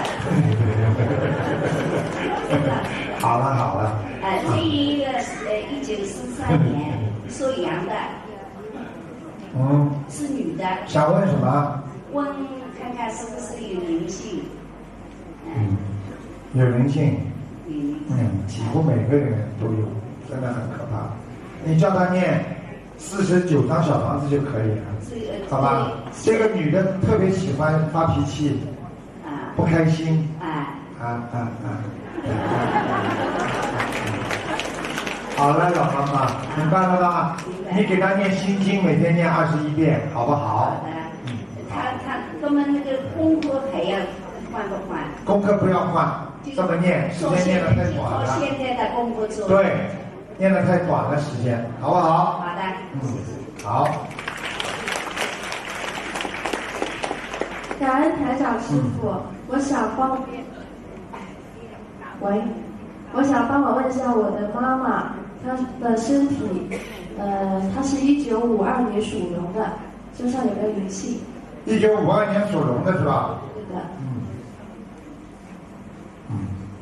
好了好了。 呃，这一个是呃一九四三年属羊的。 嗯。 是女的。 想问什么？ 问看看是不是有灵性。 嗯。有灵性。 嗯。 嗯，几乎每个人都有，真的很可怕。你叫他念四十九张小房子就可以了，好吧？这个女的特别喜欢发脾气， 啊， 不开心， 啊啊啊啊！好了，老妈妈，明白了吧？你给她念心经，每天念二十一遍，好不好？ 好的。嗯。他他我们那个功课还要换不换？ 功课不要换，这么念，时间念得太短了。 照现在的功课做。 对。念得太短了，时间，好不好？ 好的， 嗯，好。 感恩台长师傅，嗯、我想帮，喂，我想帮我问一下我的妈妈，她的身体，呃，她是一九五二年属龙的，身上有没有灵性？ 一九五二年属龙的是吧？ 对的。 嗯。嗯。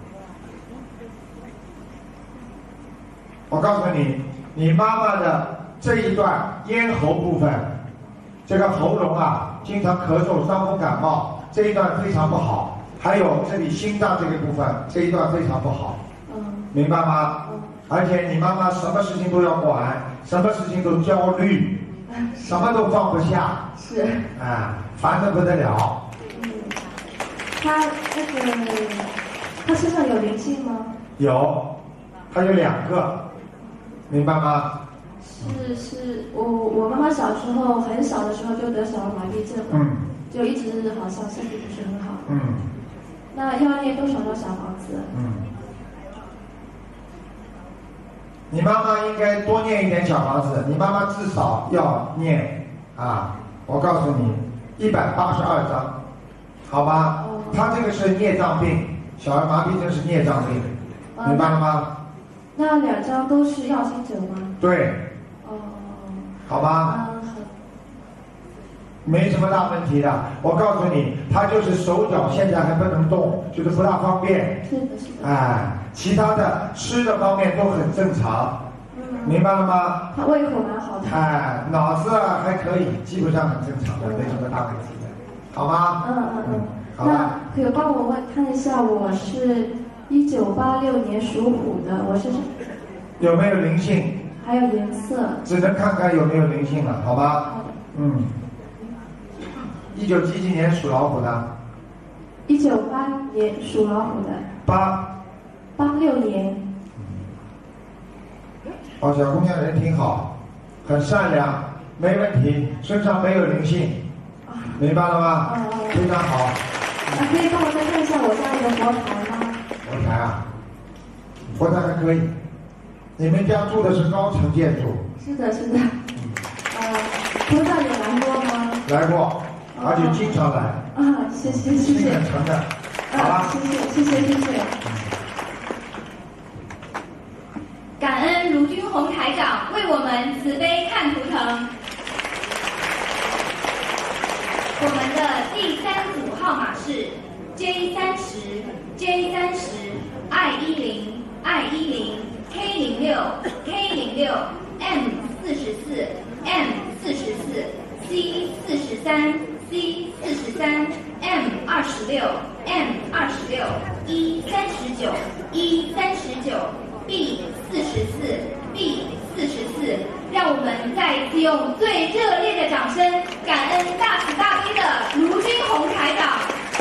我告诉你，你妈妈的这一段咽喉部分，这个喉咙啊，经常咳嗽、伤风感冒，这一段非常不好。还有这里心脏这个部分，这一段非常不好。 嗯。 明白吗？嗯。而且你妈妈什么事情都要管，什么事情都焦虑，什么都放不下。 是。 啊，烦得不得了。 嗯。她那个，她身上有灵性吗？ 有，她有两个。明白吗？ 是是，我我妈妈小时候很小的时候就得小儿麻痹症， 嗯， 就一直好像身体不是很好， 嗯， 那要念多少张小房子？ 嗯，你妈妈应该多念一点小房子，你妈妈至少要念啊，我告诉你，一百八十二张，好吧？哦、她这个是孽障病，小儿麻痹症是孽障病，哦、明白了吗？ 那两张都是要经者吗？ 对。 哦。 好吧。 嗯，好。 没什么大问题的，我告诉你，他就是手脚现在还不能动，就是不大方便。 是的，是的。 哎，其他的吃的方面都很正常。嗯。明白了吗？ 他胃口蛮好的。 哎，脑子啊还可以，基本上很正常的，没什么大问题的，好吗？ 嗯嗯嗯。 好吧。 那可帮我问看一下，我是。一九八六年属虎的，我是有没有灵性？ 还有颜色， 只能看看有没有灵性了，好吧？ 好的。 嗯。一九几几年属老虎的？ 一九八年属老虎的。 八。 八六年。 哦，小姑娘人挺好，很善良， 没问题，身上没有灵性，明白了吗？ 哦哦， 非常好。 那可以帮我再看一下我家里的佛台吗？ 佛台啊，佛台还可以。你们家住的是高层建筑？ 是的，是的。呃，菩萨有来过吗？ 来过，而且经常来。 啊，谢谢谢谢。 心很诚的。好了。 谢谢谢谢谢谢。 感恩卢军宏台长为我们慈悲看图腾。我们的第三组号码是 J 三十 J 三十 I 一零 I 一零 K 零六 K 零六 M 四十四 M 四十四 C 四十三 C 四十三 M 二十六 M 二十六 E 三十九 E 三十九 B 四十四 B 四十四，让我们再一次用最热烈的掌声，感恩大慈大悲的卢军宏台长。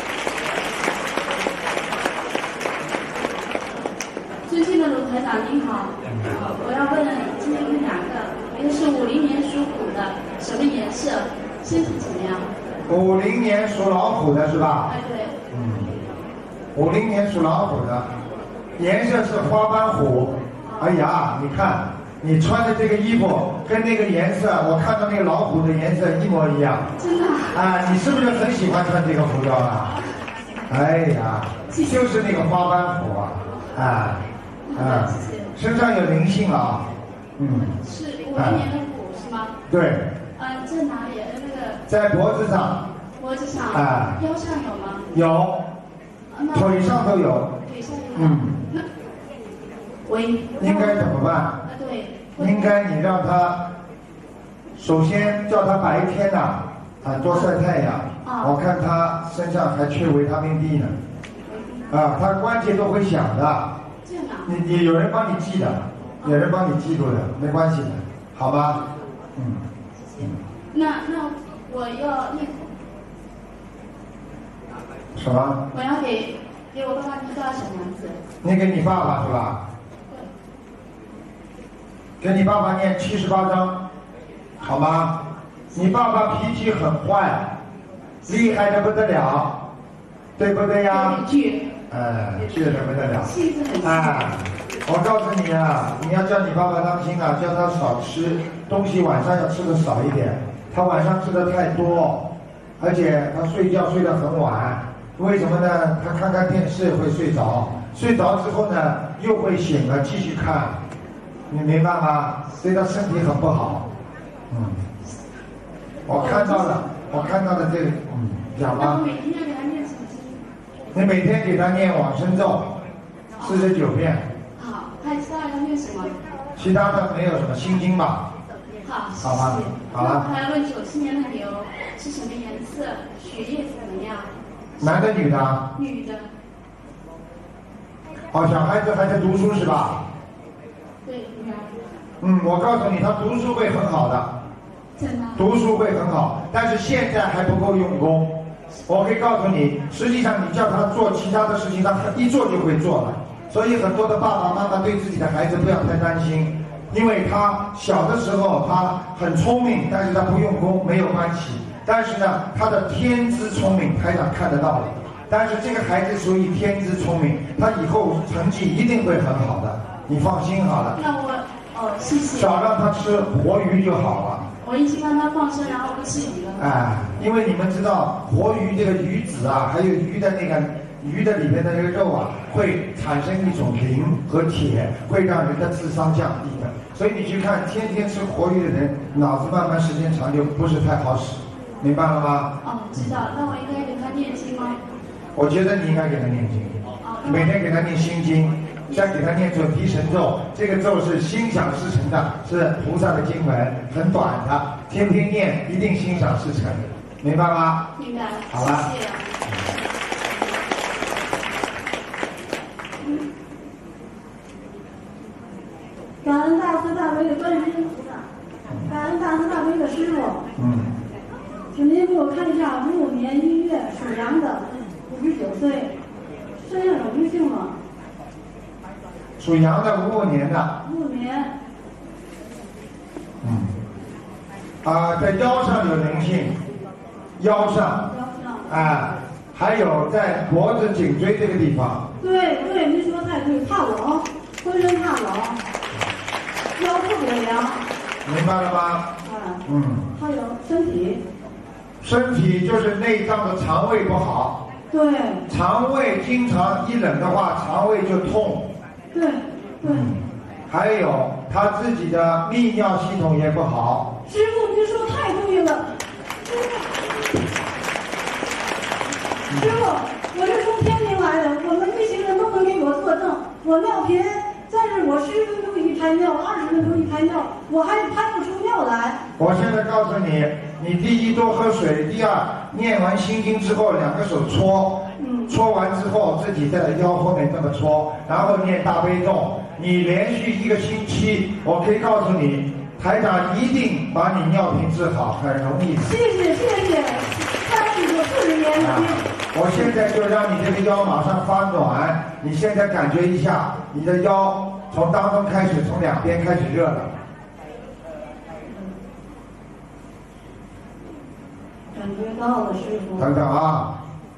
尊敬的卢台长您好，我要问今天问两个，一个是五零年属虎的，什么颜色，身体怎么样？ 五零年属老虎的是吧？ 哎对。 嗯。五零年属老虎的，颜色是花斑虎。哎呀，你看你穿的这个衣服跟那个颜色，我看到那个老虎的颜色一模一样。 真的？ 啊，你是不是很喜欢穿这个服装啊？哎呀，就是那个花斑虎啊，啊啊，身上有灵性啊，嗯。 是五零年的虎是吗？ 对。 呃，在哪里？那个。 在脖子上。 脖子上。 啊。 腰上有吗？ 有。腿上都有。 腿上有。 嗯。 喂。 应该怎么办？ 啊，对。 应该你让他，首先叫他白天呐、啊，啊多晒太阳。啊。我看他身上还缺维他命 D 呢。啊，他关节都会响的。 这样啊。 你你有人帮你记的，有人帮你记住的，没关系的，好吧？嗯。 谢谢。那那我要念。 什么？ 我要给给我爸爸念多少小房子？ 你给你爸爸是吧？对。给你爸爸念七十八章，好吗？你爸爸脾气很坏，厉害的不得了，对不对呀？ 倔。 哎，倔的不得了。 气质很哎，我告诉你啊，你要叫你爸爸当心啊，叫他少吃东西，晚上要吃的少一点。他晚上吃的太多，而且他睡觉睡得很晚。为什么呢？他看看电视会睡着，睡着之后呢又会醒了继续看，你明白吗？对他身体很不好。嗯，我看到了，我看到了这个，嗯，讲吧。 我每天要给他念什么经？ 你每天给他念往生咒，四十九遍。 好，还其他要念什么？ 其他的没有什么心经吧？ 好，谢谢。 好吧，好了。 我还要问九七年的牛是什么颜色，血液怎么样？ 男的女的？ 女的。 哦，小孩子还在读书是吧？ 对，女儿。 嗯，我告诉你，他读书会很好的。 真的。 读书会很好，但是现在还不够用功。我可以告诉你，实际上你叫他做其他的事情，他一做就会做了。所以很多的爸爸妈妈对自己的孩子不要太担心，因为他小的时候他很聪明，但是他不用功没有关系。但是呢，他的天资聪明，台长看得到的。但是这个孩子属于天资聪明，他以后成绩一定会很好的，你放心好了。 那我哦，谢谢。 少让他吃活鱼就好了。 我已经帮他放生，然后不吃鱼了。 哎，因为你们知道活鱼这个鱼籽啊，还有鱼的那个鱼的里面的那个肉啊，会产生一种磷和铁，会让人的智商降低的。所以你去看天天吃活鱼的人，脑子慢慢时间长就不是太好使，明白了吗？ 哦，知道。那我应该给他念经吗？ 我觉得你应该给他念经，每天给他念心经，再给他念准提神咒。这个咒是心想事成的，是菩萨的经文，很短的，天天念一定心想事成，明白吗？ 明白。 好了。 谢谢。 感恩大慈大悲的观世音菩萨，感恩大慈大悲的师傅。 嗯。 请您给我看一下五五年一月属羊的，五十九岁，身上有灵性吗？ 属羊的，五五年的。 五五年。 嗯。 啊，在腰上有灵性，腰上，啊，还有在脖子、颈椎这个地方。 对对，您说太对，怕冷，浑身怕冷，腰特别凉。 明白了吗？ 啊， 嗯。 还有身体。 身体就是内脏的肠胃不好。 对。 肠胃经常一冷的话，肠胃就痛。 对对。 还有他自己的泌尿系统也不好。 师傅，您说太对了。师傅，我是从天津来的，我们一行人都能给我作证，我尿频，但是我十分钟一排尿，二十分钟一排尿，我还排不出尿来。 我现在告诉你，你第一多喝水，第二念完心经之后，两个手搓，嗯，搓完之后自己在腰后面这么搓，然后念大悲咒，你连续一个星期，我可以告诉你，台长一定把你尿频治好，很容易的。 谢谢谢谢，三十多四十年了。 我现在就让你这个腰马上发暖，你现在感觉一下，你的腰从当中开始，从两边开始热了。 感觉到了，师傅。 等等啊。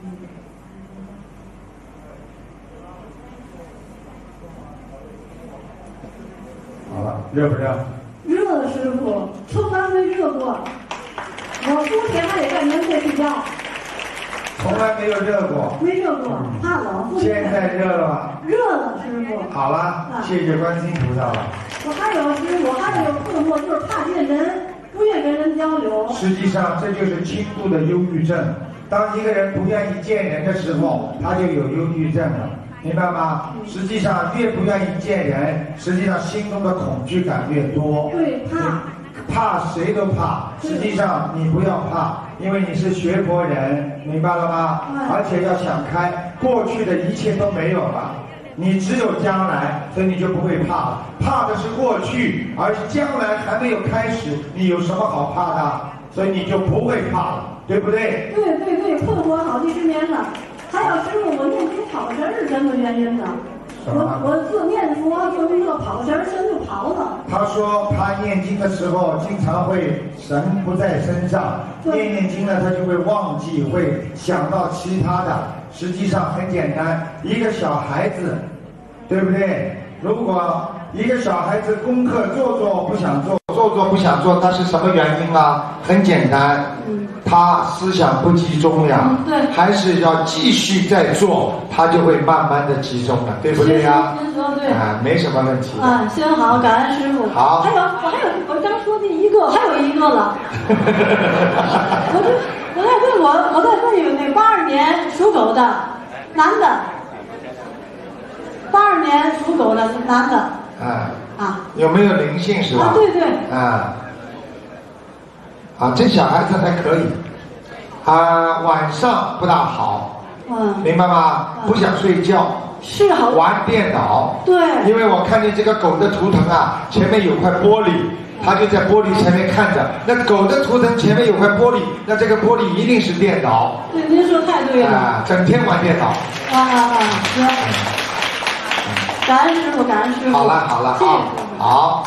好了，热不热？ 热了，师傅，从来没热过。我冬天还得盖棉被睡觉。 从来没有热过。 没热过，怕冷。 现在热了吗？ 热了，师傅。 好了，谢谢观世音菩萨了。 我还有师傅，还有困惑，就是怕见人，不愿跟人交流。 实际上，这就是轻度的忧郁症。当一个人不愿意见人的时候，他就有忧郁症了。明白吗？实际上越不愿意见人，实际上心中的恐惧感越多。 对，怕。 怕谁都怕，实际上你不要怕，因为你是学佛人，明白了吗？而且要想开，过去的一切都没有了，你只有将来，所以你就不会怕了。怕的是过去，而将来还没有开始，你有什么好怕的？所以你就不会怕了，对不对？ 对对对，困惑好几十年了。还有师傅，我念经跑神是什么原因呢？我我做念佛做那个跑神神就跑了。 他说他念经的时候经常会神不在身上，念念经呢他就会忘记，会想到其他的。实际上很简单，一个小孩子，对不对？如果一个小孩子功课做做不想做，做做不想做，他是什么原因啊？很简单，他思想不集中呀， 嗯、对， 还是要继续再做，他就会慢慢的集中了，对不对呀？ 您说对啊，没什么问题。 啊，行好，感恩师傅。 好， 还有我还有我刚说的一个，还有一个了。我就我再问我我再问一个那八二年属狗的男的，八二年属狗的男的。 啊啊， 有没有灵性是吧？ 啊，对对。 啊，啊，这小孩子还可以，啊，晚上不大好， 嗯， 明白吗？嗯、不想睡觉， 是好玩电脑， 对， 因为我看见这个狗的图腾啊，前面有块玻璃，他就在玻璃前面看着，那狗的图腾前面有块玻璃，那这个玻璃一定是电脑。 对，您说太对了。 啊，整天玩电脑。 啊啊啊！行。感恩师傅，感恩师傅。 好了好了啊，好。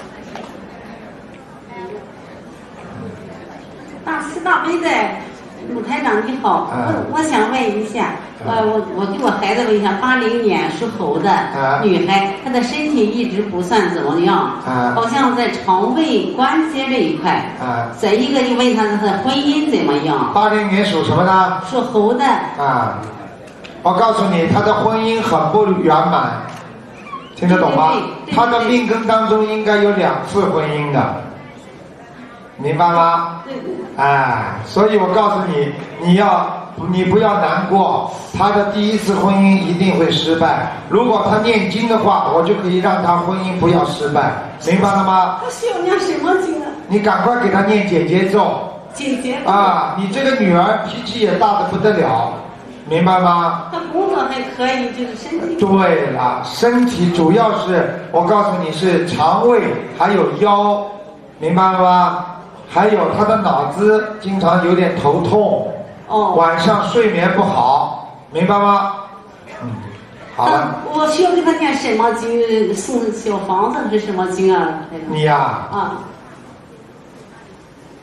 大慈大悲的陆台长你好， 嗯、 我我想问一下，呃，我我给我孩子问一下，八零年属猴的、嗯、女孩，她的身体一直不算怎么样，嗯、好像在肠胃关节这一块。嗯、再一个就问她她的婚姻怎么样？ 八零年属什么呢？ 属猴的。 啊，我告诉你，她的婚姻很不圆满。听得懂吗？他的命根当中应该有两次婚姻的，明白吗？哎，所以我告诉你，你要你不要难过，他的第一次婚姻一定会失败。如果他念经的话，我就可以让他婚姻不要失败，明白了吗？ 他需要念什么经啊？ 你赶快给他念姐姐咒。 姐姐啊，你这个女儿脾气也大得不得了。明白吗？ 他工作还可以，就是身体。 对了，身体主要是我告诉你是肠胃，还有腰，明白了吗？还有他的脑子经常有点头痛， 哦， 晚上睡眠不好，明白吗？嗯，好了。 我需要给他念什么经？送小房子是什么经啊？ 你呀、啊？ 啊。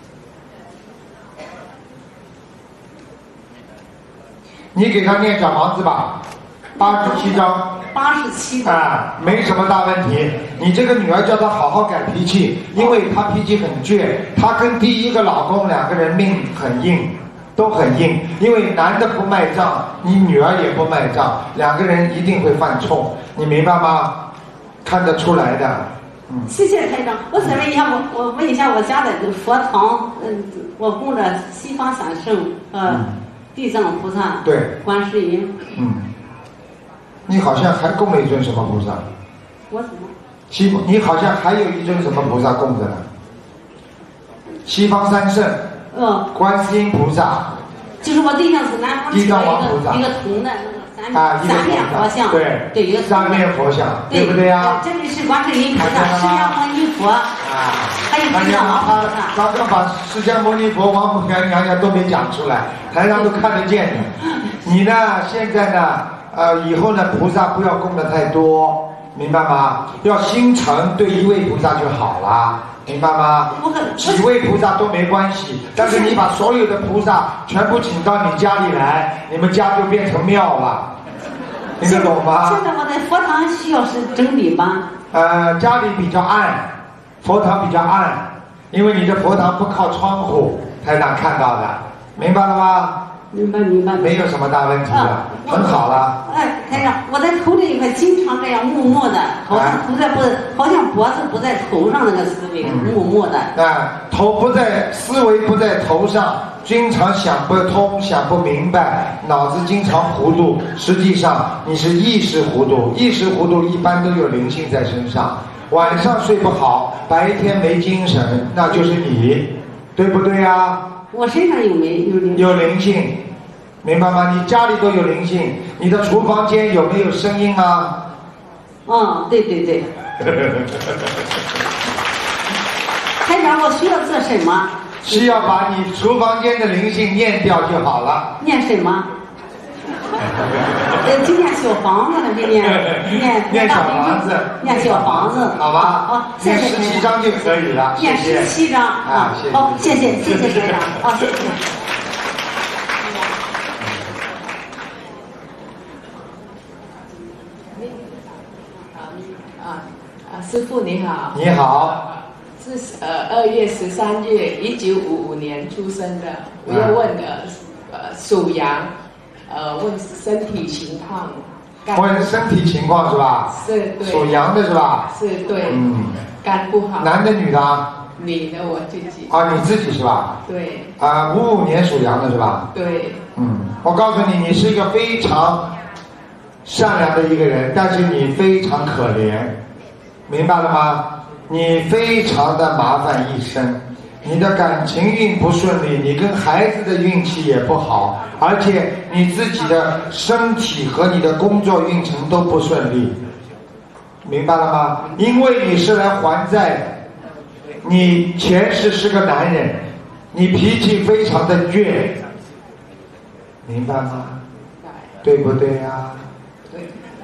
你给他念小房子吧，八十七章。 八十七啊，没什么大问题。你这个女儿叫她好好改脾气，因为她脾气很倔，她跟第一个老公两个人命很硬，都很硬。因为男的不卖账，你女儿也不卖账，两个人一定会犯冲，你明白吗？看得出来的。嗯， 谢谢台长。我想问一下，我我问一下我家的佛堂，嗯，我供着西方三圣，呃，嗯、地藏菩萨， 对， 观世音， 嗯。你好像还供了一尊什么菩萨？ 我怎么？ 西，你好像还有一尊什么菩萨供着呢？西方三圣。 嗯。 观世音菩萨。 就是我对象是南方地藏王菩萨。 一个铜的那个三啊， 三面佛像。 对。 对，一个三面佛像，对不对呀？ 这里是观世音菩萨，释迦牟尼佛。啊。还有地藏王菩萨。 刚刚把释迦牟尼佛、王母娘娘都没讲出来，台上都看得见的。你呢？现在呢？呃，以后呢，菩萨不要供的太多，明白吗？要心诚对一位菩萨就好了，明白吗？几位菩萨都没关系，但是你把所有的菩萨全部请到你家里来，你们家就变成庙了，听得懂吗？ 现在我的佛堂需要是整理吗？ 呃，家里比较暗，佛堂比较暗，因为你的佛堂不靠窗户，台长看到的，明白了吗？ 明白明白， 没有什么大问题的，啊、很好了。 哎，台长，我在头这一块经常这样木木的，好像头在不，好像脖子不在头上那个思维，嗯、木木的。 啊，头不在，思维不在头上，经常想不通，想不明白，脑子经常糊涂。实际上你是意识糊涂，意识糊涂一般都有灵性在身上。晚上睡不好，白天没精神，那就是你，对不对呀、啊？ 我身上有没有灵性？ 有灵性，明白吗？你家里都有灵性，你的厨房间有没有声音啊？ 嗯，对对对。台长，我需要做什么？ 需要把你厨房间的灵性念掉就好了。 念什么？呃，就念小房子了，就念念念小房子， 念小房子， 好吧？ 好，谢谢。 念十七章就可以了。 念十七章啊，好，谢谢，谢谢台长啊，谢谢。 啊啊，师父你好。 你好。 是呃二月十三日，一九五五年出生的，我要问的呃属羊。呃，问身体情况。 问身体情况是吧？ 是，对。 属羊的是吧？ 是，对。 嗯。 肝不好。 男的女的？ 女的，我自己。 啊，你自己是吧？ 对。 啊，五五年属羊的是吧？ 对。 嗯，我告诉你，你是一个非常善良的一个人，但是你非常可怜，明白了吗？你非常的麻烦一生。你的感情运不顺利，你跟孩子的运气也不好，而且你自己的身体和你的工作运程都不顺利，明白了吗？因为你是来还债的，你前世是个男人，你脾气非常的倔，明白吗？对不对呀、啊？ 对。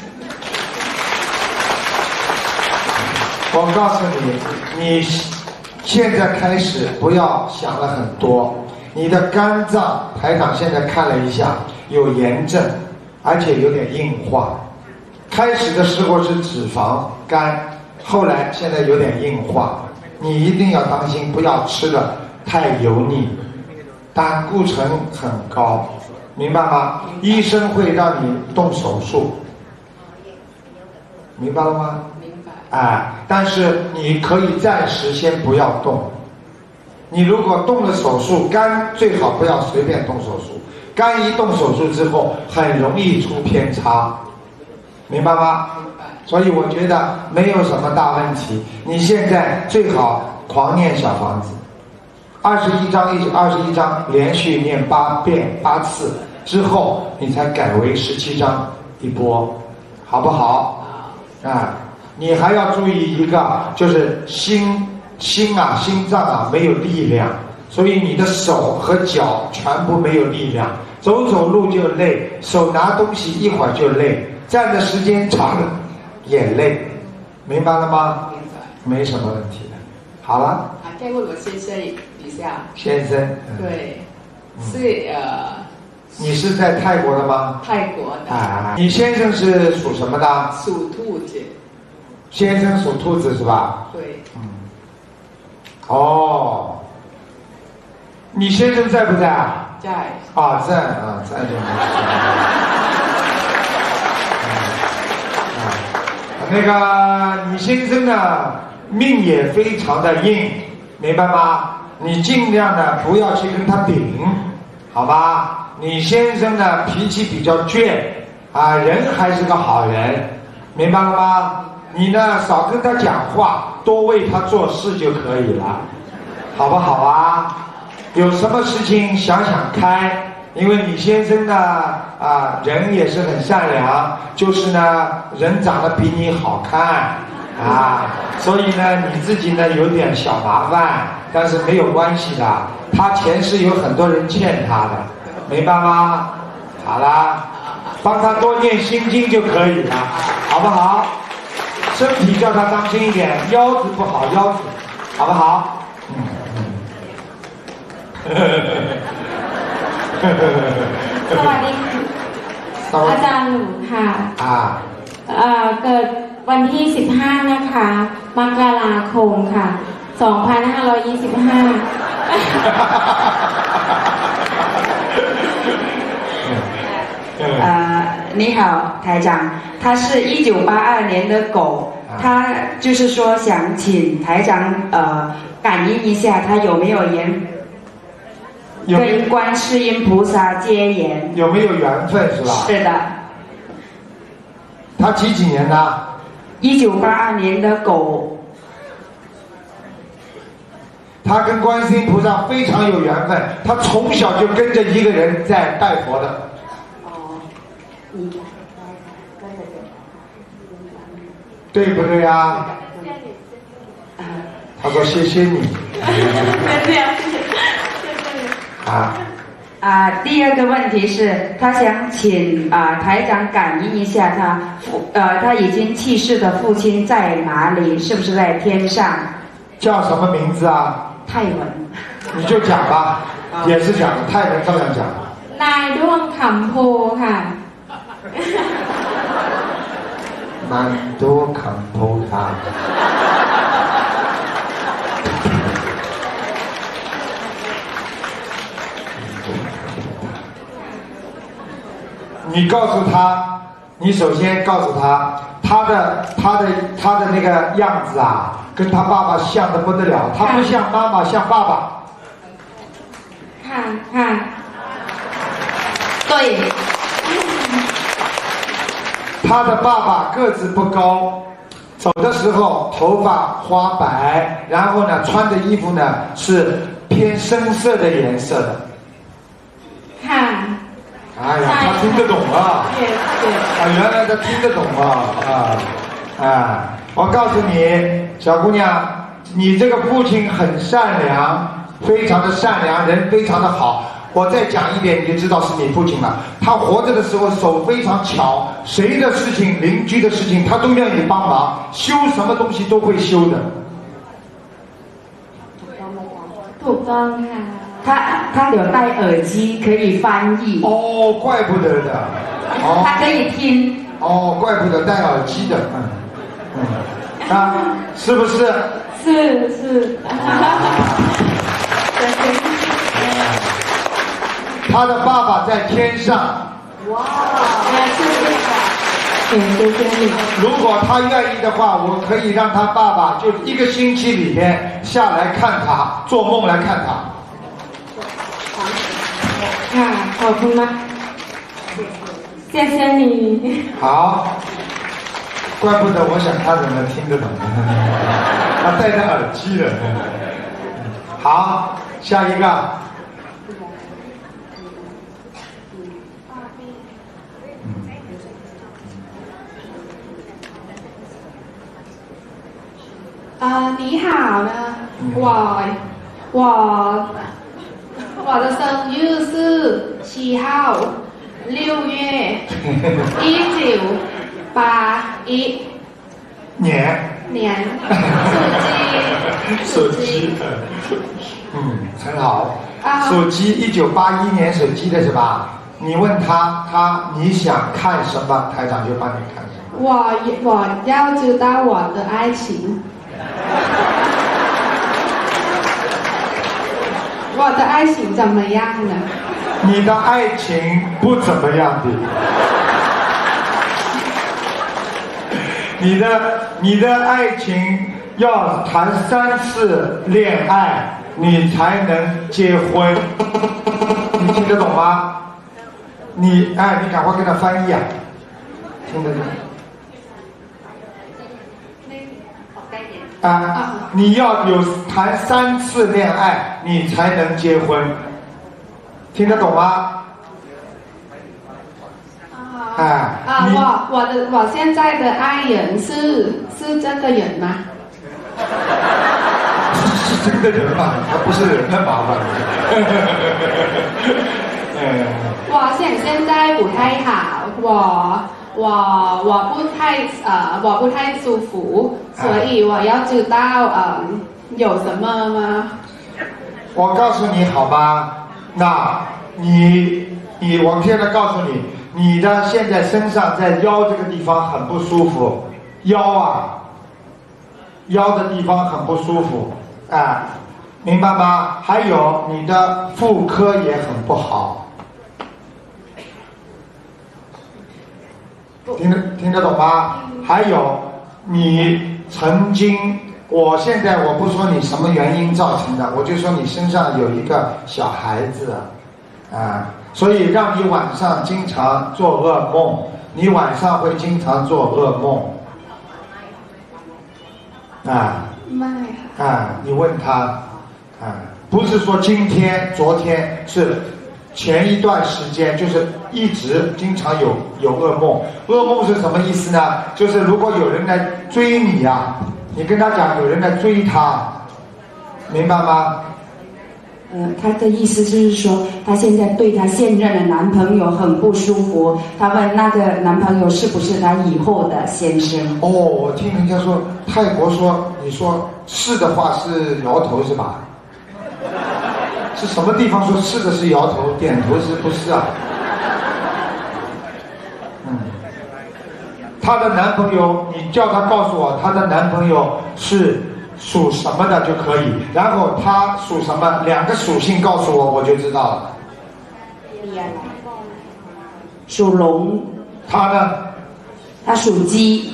我告诉你，你现在开始不要想了很多，你的肝脏台长现在看了一下，有炎症，而且有点硬化。开始的时候是脂肪肝，后来现在有点硬化，你一定要当心，不要吃的太油腻，胆固醇很高，明白吗？医生会让你动手术，明白了吗？哎，但是你可以暂时先不要动。你如果动了手术，肝最好不要随便动手术。肝一动手术之后，很容易出偏差，明白吗？所以我觉得没有什么大问题。你现在最好狂念小房子，二十一章一二十一章连续念八遍八次之后，你才改为十七章一波，好不好？啊。你还要注意一个，就是心心啊心脏啊没有力量，所以你的手和脚全部没有力量，走走路就累，手拿东西一会儿就累，站的时间长了也累，明白了吗？ 明白。 没什么问题的。好了。 啊，再问我先生一下。 先生。 对，是呃你是在泰国的吗？ 泰国的。 啊，你先生是属什么的？ 属兔子。 先生属兔子是吧？ 对。 嗯。哦。你先生在不在啊？ 在。 啊，在啊，在就没事。那个你先生呢，命也非常的硬，明白吗？你尽量呢不要去跟他顶，好吧？你先生呢脾气比较倔啊，人还是个好人，明白了吗？你呢少跟他讲话，多为他做事就可以了，好不好啊？有什么事情想想开。因为你先生呢，啊，人也是很善良，就是呢，人长得比你好看，啊，所以呢，你自己呢有点小麻烦，但是没有关系的，他前世有很多人欠他的，明白吗？好啦，帮他多念心经就可以了，好不好？身体叫他当心一点，腰子不好，腰子，好不好？嗯嗯。 สวัสดีค่ะอาจารย์หนูค่ะเกิดวันที่สิบห้านะคะมกราคมค่ะสองพันห้าร้อยยี่สิบห้า呃，你好，台长，他是一九八二年的狗，他就是说想请台长呃感应一下，他有没有缘跟观世音菩萨结缘？ 有没有缘分是吧？ 是的。 他几几年的？ 一九八二年的狗。 他跟观世音菩萨非常有缘分，他从小就跟着一个人在拜佛的。对不对呀？他说谢谢你。啊啊，第二个问题是，他想请啊台长感应一下他父呃他已经去世的父亲在哪里？是不是在天上？ 叫什么名字啊？ 泰文。 你就讲吧，也是讲泰文，照样讲。 นายด้วงขำโพค่ะ南多康普塔。你告诉他，你首先告诉他，他的他的他的那个样子啊，跟他爸爸像的不得了，他不像妈妈，像爸爸。 看看， 对。 他的爸爸个子不高，走的时候头发花白，然后呢，穿的衣服呢是偏深色的颜色的。 看。 哎呀，他听得懂啊！啊，原来他听得懂啊！啊啊！我告诉你，小姑娘，你这个父亲很善良，非常的善良，人非常的好。我再讲一遍，你就知道是你父亲了。他活着的时候手非常巧，谁的事情、邻居的事情，他都愿意帮忙，修什么东西都会修的。 ถูกต้องค่ะ他他有戴耳机可以翻译。 哦，怪不得的。哦， 他可以听。 哦，怪不得戴耳机的。嗯嗯，啊，是不是？ 是是。 他的爸爸在天上。 哇，谢谢谢谢你。 如果他愿意的话，我可以让他爸爸就一个星期里边下来看他，做梦来看他。 ค่ะขอบคุณมาก谢谢你。 好，怪不得我想他怎么听得懂，他戴着耳机了。好，下一个。 啊，你好呢，我我。 我的生日是七号，六月一九八一年年， 属鸡，属鸡，嗯，很好。属鸡，一九八一年属鸡的是吧？ 你问他，他你想看什么，台长就帮你看什么。 我我要知道我的爱情，我的爱情怎么样呢？ 你的爱情不怎么样的。你的你的爱情要谈三次恋爱，你才能结婚。你听得懂吗？你哎，你赶快跟他翻译啊！听得懂？啊，你要有谈三次恋爱，你才能结婚。听得懂吗？ 啊啊！我我的我现在的爱人是是这个人吗？ 是这个人嘛，他不是人，那麻烦了。嗯。 我想现在不太好，我我我不太呃我不太舒服，所以我要知道呃有什么吗？ 我告诉你好吧，那你你我现在告诉你。你的现在身上在腰这个地方很不舒服，腰啊，腰的地方很不舒服，啊，明白吗？还有你的妇科也很不好，听得听得懂吗？还有你曾经，我现在我不说你什么原因造成的，我就说你身上有一个小孩子，啊。所以让你晚上经常做噩梦，你晚上会经常做噩梦，啊，啊，你问他，啊，不是说今天、昨天，是前一段时间，就是一直经常有有噩梦。噩梦是什么意思呢？就是如果有人来追你呀、啊，你跟他讲有人来追他，明白吗？ 呃，他的意思就是说，她现在对她现任的男朋友很不舒服。他问那个男朋友是不是她以后的先生？ 哦，我听人家说泰国说，你说是的话是摇头是吧？是什么地方说是的是摇头，点头是不是啊？嗯，她的男朋友，你叫她告诉我，她的男朋友是。属什么的就可以，然后他属什么，两个属性告诉我，我就知道了。 属龙。 他呢？ 他属鸡。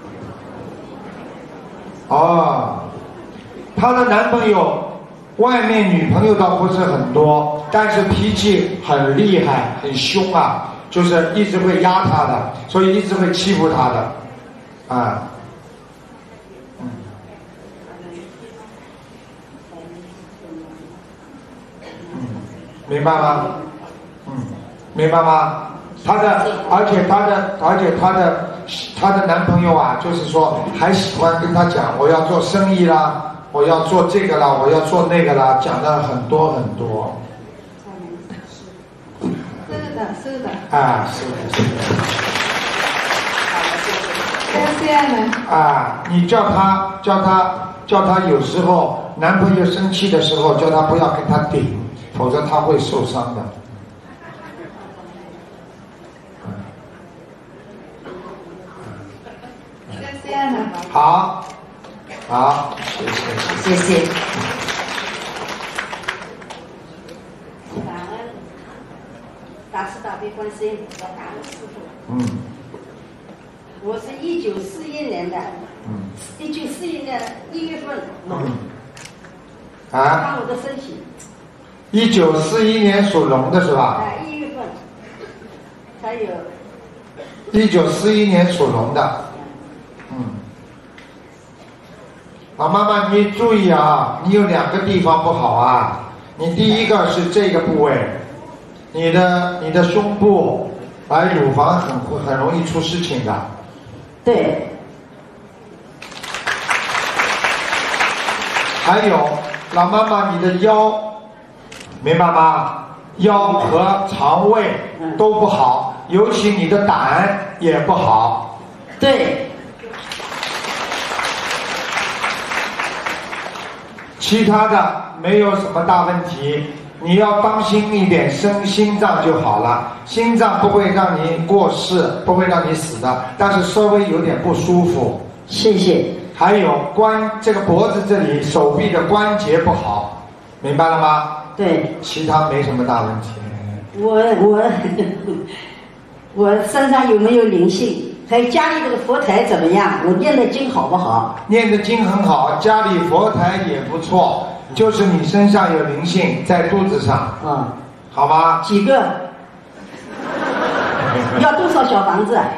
哦，他的男朋友外面女朋友倒不是很多，但是脾气很厉害，很凶啊，就是一直会压他的，所以一直会欺负他的，啊。明白吗？嗯，明白吗？她的，而且她的，而且她的，她的男朋友啊，就是说还喜欢跟她讲，我要做生意啦，我要做这个啦，我要做那个啦，讲的很多很多。 是的，是的。 啊，是的，是的。 谢谢呢。 啊，你叫她，叫她，叫她有时候男朋友生气的时候，叫她不要跟他顶。否则他会受伤的。 谢谢呢。 好，好，谢谢， 谢谢。 感恩大慈大悲观世音菩萨，感恩师父。 嗯。 我是一九四一年的，嗯，一九四一年一月份龙。 啊。 看我的身体。 一九四一年属龙的是吧？ 哎，一月份才有。 一九四一年属龙的，嗯。老妈妈，你注意啊，你有两个地方不好啊。你第一个是这个部位，你的你的胸部，哎，乳房很很容易出事情的。 对。 还有，老妈妈，你的腰。明白吗？腰和肠胃都不好，尤其你的胆也不好。 对。 其他的没有什么大问题， 你要当心一点，生心脏就好了。心脏不会让你过世，不会让你死的，但是稍微有点不舒服。 谢谢。 还有关这个脖子这里、手臂的关节不好，明白了吗？ 对。 其他没什么大问题。 我我我身上有没有灵性？还有家里这个佛台怎么样？我念的经好不好？ 念的经很好，家里佛台也不错。就是你身上有灵性在肚子上， 啊， 好吗？ 几个？要多少小房子？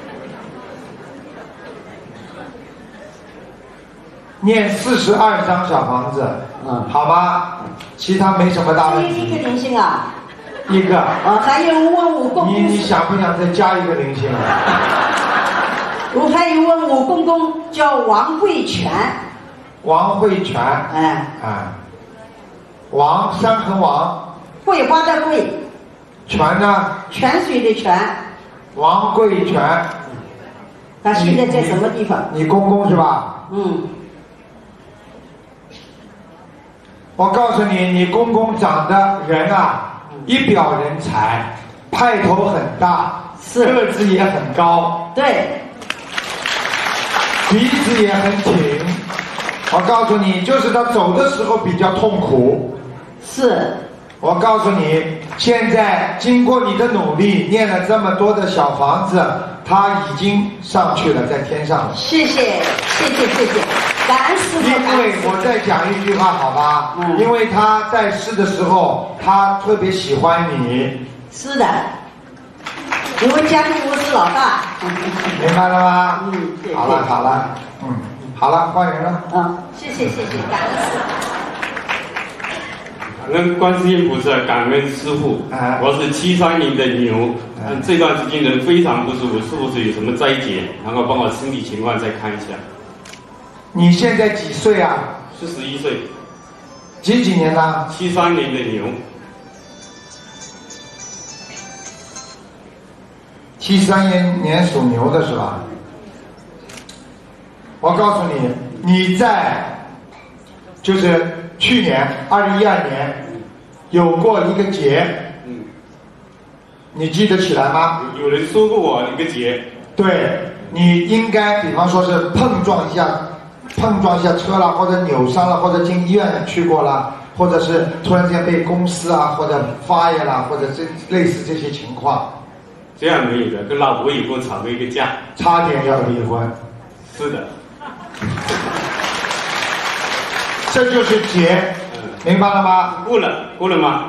念四十二张小房子，嗯，好吗？其他没什么大问题。 一个灵性啊？ 一个。 啊，还有问我公公。 你你想不想再加一个灵性啊？ 我还有问我公公叫王慧全。 王慧全， 哎， 啊，王山和王， 桂花的桂， 泉呢？ 泉水的泉。 王桂全， 他现在在什么地方？ 你公公是吧？ 嗯。 我告诉你，你公公长得人啊，一表人才，派头很大， 是个子也很高， 对， 鼻子也很挺。我告诉你，就是他走的时候比较痛苦。 是。 我告诉你，现在经过你的努力，念了这么多的小房子，他已经上去了，在天上了。 谢谢，谢谢，谢谢，感恩师父。 因为我再讲一句话，好吧？嗯。因为他在世的时候，他特别喜欢你。 是的。因为家里我是老大。 明白了吗？ 嗯，对。 好了，好了，嗯。好了，换人了。 嗯，谢谢谢谢，感恩师父。 感恩观世音菩萨，感恩师父。啊、我是七三年的牛，啊、这段时间人非常不舒服，是不是有什么灾劫？然后帮我身体情况再看一下。 你现在几岁啊？ 四十一岁。 几几年的？ 七三年的牛。 七三年年属牛的是吧？我告诉你，你在就是去年二零一二年有过一个劫， 嗯， 你记得起来吗？ 有人说过我一个劫， 对，你应该比方说是碰撞一下，碰撞一下车了，或者扭伤了，或者进医院去过了，或者是突然间被公司啊或者发业了，或者这类似这些情况。 这样没有的，跟老婆有过吵过一个架， 差点要离婚。 是的。 这就是劫，明白了吗？ 过了，过了吗？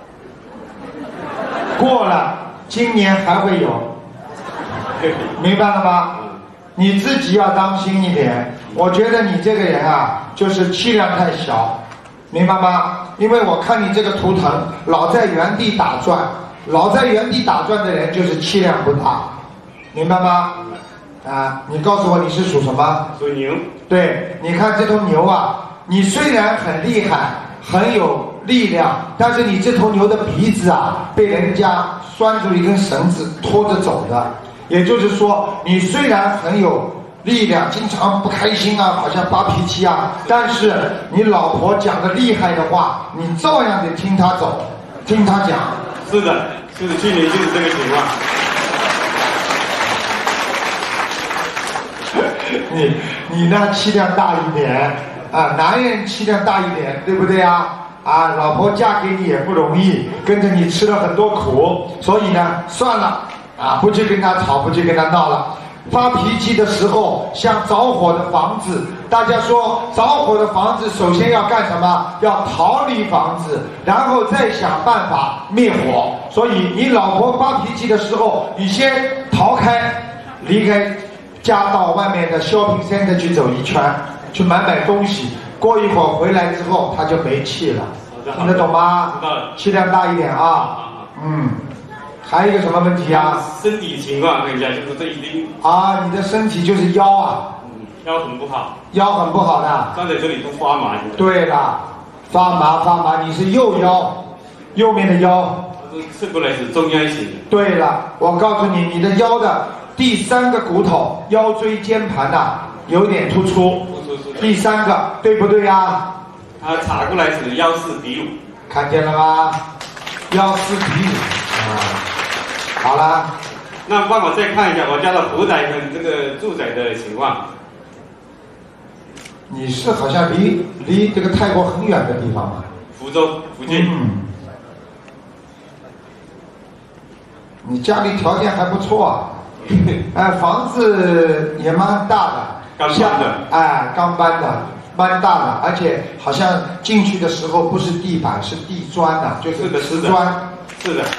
过了，今年还会有，明白了吗？你自己要当心一点。我觉得你这个人啊，就是气量太小，明白吗？因为我看你这个图腾，老在原地打转，老在原地打转的人就是气量不大，明白吗？啊，你告诉我你是属什么？ 属牛。 对，你看这头牛啊，你虽然很厉害，很有力量，但是你这头牛的鼻子啊，被人家拴住一根绳子拖着走的。也就是说，你虽然很有力量，经常不开心啊，好像发脾气啊，但是你老婆讲的厉害的话，你照样得听她走，听她讲。 是的，是的，去年就是这个情况。 你你呢气量大一点啊，男人气量大一点，对不对啊？啊，老婆嫁给你也不容易，跟着你吃了很多苦，所以呢，算了啊，不去跟他吵，不去跟他闹了。发脾气的时候，像着火的房子，大家说着火的房子首先要干什么？要逃离房子，然后再想办法灭火。所以你老婆发脾气的时候，你先逃开，离开家到外面的 shopping center 去走一圈，去买买东西。过一会儿回来之后，他就没气了，听得懂吗？ 知道了。 气量大一点啊。嗯。还有一个什么问题啊？ 身体情况看一下，就是这一丁。 啊，你的身体就是腰啊。 嗯，腰很不好。 腰很不好的。 站在这里都发麻。 对了，发麻发麻，你是右腰，右面的腰。 侧过来是中央型。 对了，我告诉你，你的腰的第三个骨头，腰椎间盘呐、啊，有点突出。 突出是。 第三个，对不对呀、啊？ 他查过来是腰四比五。 看见了吗？幺四比五啊，好了。 那帮我再看一下我家的福宅跟这个住宅的情况。 你是好像离离这个泰国很远的地方嘛？ 福州附近。 嗯。你家里条件还不错啊，哎，房子也蛮大的， 刚搬的， 哎，刚搬的，蛮大的，而且好像进去的时候不是地板，是地砖的，就是瓷砖。 是的。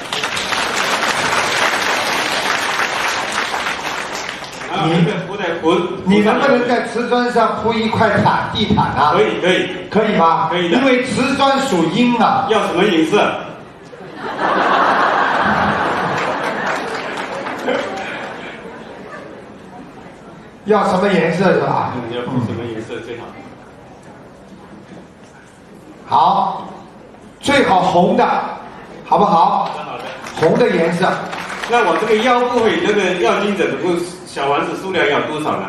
你你能不能在瓷砖上铺一块毯地毯啊？ 可以可以可以吗？ 可以的。 因为瓷砖属阴啊。 要什么颜色？ 要什么颜色是吧？ 嗯，要铺什么颜色最好？ 好，最好红的，好不好？ 好的好的。 红的颜色。 那我这个腰部位那个要经者的部小丸子数量要多少呢？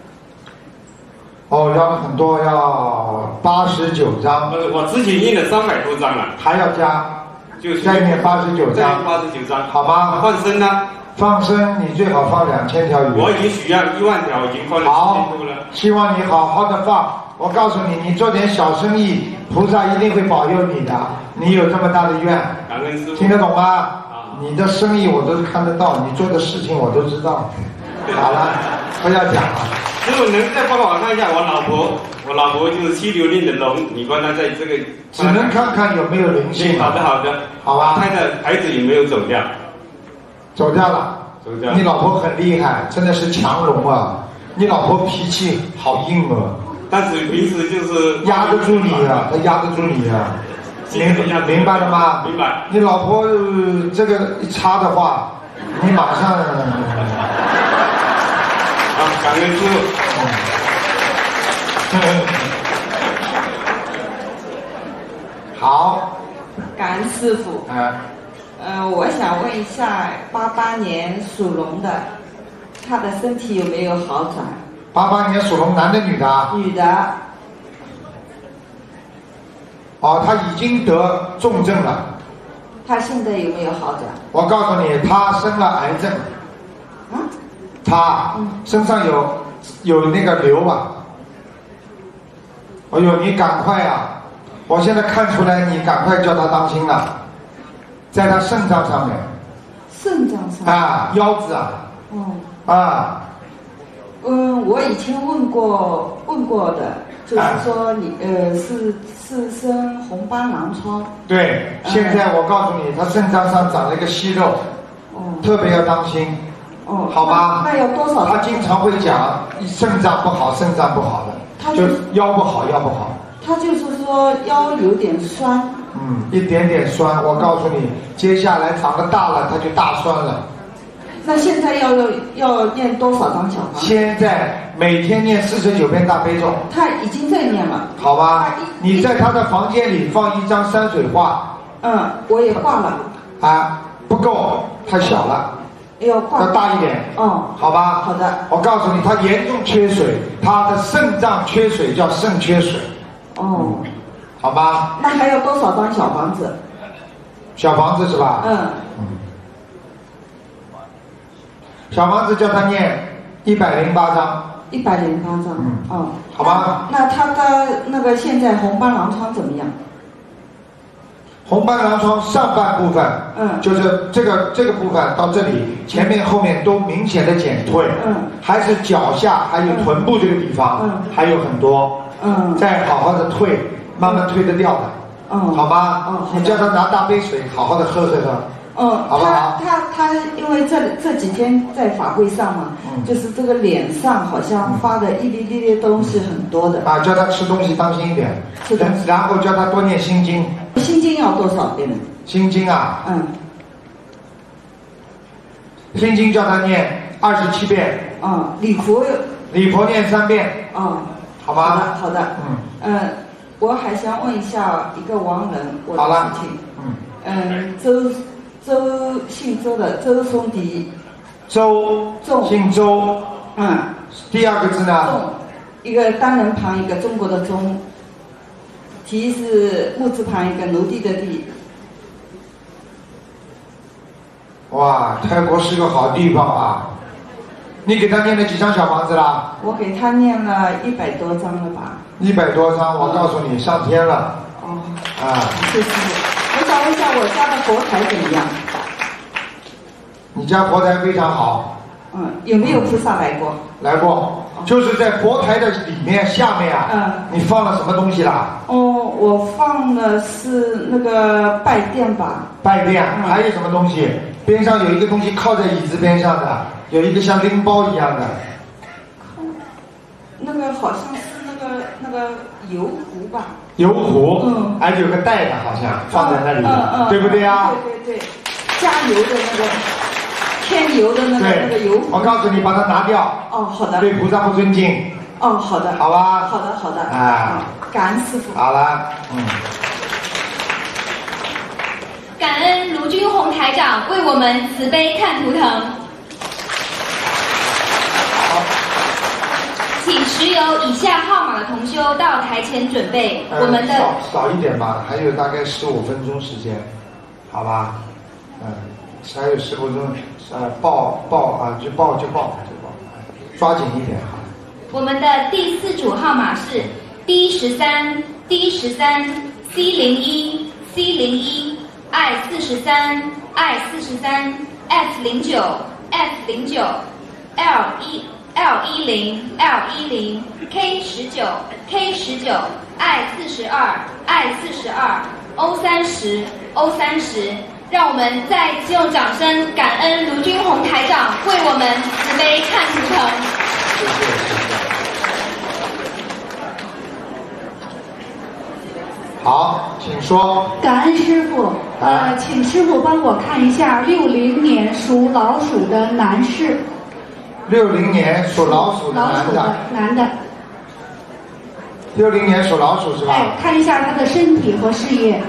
哦，要很多，要八十九张。 呃，我之前印了三百多张了， 还要加， 就再念八十九张， 八十九张， 好吗？ 放生呢？ 放生你最好放两千条鱼。 我已经许愿一万条，已经放了七千多了。 希望你好好的放。我告诉你，你做点小生意，菩萨一定会保佑你的。你有这么大的愿， 感恩师父， 听得懂吗？你的生意我都看得到，你做的事情我都知道。好了，不要讲了。 师傅能再帮我看一下我老婆？我老婆就是七六年的龙，你帮她在这个只能看看有没有灵性。 好的好的， 好吧。 看的孩子有没有走掉？ 走掉了。 走掉。 你老婆很厉害，真的是强龙啊！你老婆脾气好硬啊。 但是平时就是压得住你啊，她压得住你啊。明明白了吗？ 明白。 你老婆、呃、这个一插的话，你马上。啊， 感恩师父。 好。 感恩师父。 啊。 呃，我想问一下，八八年属龙的，他的身体有没有好转？ 八八年属龙，男的女的？ 女的。 哦，他已经得重症了。 他现在有没有好转？ 我告诉你，他生了癌症。 啊？ 他身上有有那个瘤啊。哎呦，你赶快啊！我现在看出来，你赶快叫他当心啊，在他肾脏上面。 肾脏上。 啊，腰子啊。 哦。 啊。 嗯，我以前问过问过的，就是说你呃是是生红斑狼疮。 对，现在我告诉你，他肾脏上长了一个息肉， 哦， 特别要当心。 哦， 好吧。 那要多少？ 他经常会讲肾脏不好，肾脏不好的， 他就腰不好，腰不好。 他就是说腰有点酸。 嗯，一点点酸。我告诉你，接下来长得大了，他就大酸了。 那现在要要要念多少张小房？ 现在每天念四十九遍大悲咒。 他已经在念了。 好吧，你在他的房间里放一张山水画。 嗯，我也画了。 啊，不够，太小了。 要画。 要大一点。 哦。 好吧。 好的。 我告诉你，他严重缺水，他的肾脏缺水，叫肾缺水。 哦。 好吧。 那还要多少张小房子？ 小房子是吧？ 嗯。 嗯。小房子叫他念一百零八章。 一百零八章。嗯。哦。 好吧。 那他的那个现在红斑狼疮怎么样？ 红斑狼疮上半部分， 嗯， 就是这个这个部分到这里，前面后面都明显的减退， 嗯， 还是脚下还有臀部这个地方， 嗯， 还有很多， 嗯， 再好好的退，慢慢退得掉的， 嗯， 好吗？ 嗯， 你叫他拿大杯水，好好的喝喝喝。 嗯， 好不好？ 他他他，因为这这几天在法会上嘛， 嗯、 就是这个脸上好像发的一粒粒粒东西很多的。 啊，叫他吃东西当心一点， 是的。 然后叫他多念心经。 心经要多少遍？ 心经啊， 嗯， 心经叫他念二十七遍。 啊，礼佛。 礼佛念三遍。 啊， 好吧。 好的，好的。 嗯。 嗯、呃，我还想问一下一个亡人我的事情。 嗯。 嗯，周。周姓周的周松迪， 周姓周， 嗯， 第二个字呢？ 仲，一个单人旁，一个中国的中。 提是木字旁一个奴隶的地。 哇，泰国是个好地方啊！你给他念了几张小房子啦？ 我给他念了一百多张了吧？ 一百多张，我告诉你，上天了。 哦。 啊。 谢谢。我想问一下，我家的佛台怎么样？ 你家佛台非常好。 嗯，有没有菩萨来过？ 来过，就是在佛台的里面下面啊。 嗯。 你放了什么东西啦？ 哦，我放的是那个拜垫吧。 拜垫，嗯、还有什么东西？边上有一个东西靠在椅子边上的，有一个像拎包一样的。 那个好像是那个那个油壶吧。 油壶。 嗯。 还有个袋的，好像放在那里的， 嗯嗯、 对不对啊？ 对对对，加油的那个。添油的那个那个油， 我告诉你，把它拿掉。 哦，好的。 对菩萨不尊敬。 哦，好的。 好吧。 好的，好的。 啊， 感恩师父。 好了，嗯。 感恩卢军宏台长为我们慈悲看图腾。 好。 请持有以下号码的同修到台前准备。 呃、 我们的少少一点吧，还有大概十五分钟时间，好吧？嗯。还有十分钟，呃，报报啊，就报就报就报，抓紧一点哈。 我们的第四组号码是 D 十三 D 十三 C 零一 C 零一 I 四十三 I 四十三 F 零九 F 零九 L 一 L 一零 L 一零 K 十九 K 十九 I 四十二 I 四十二 O 三十 O 三十。让我们再次用掌声感恩卢军宏台长为我们慈悲看图腾。 谢谢谢谢。好，请说。 感恩师傅，呃，请师傅帮我看一下六零年属老鼠的男士。 六零年属老鼠的男的。 男的。 六零年属老鼠是吧？ 哎，看一下他的身体和事业。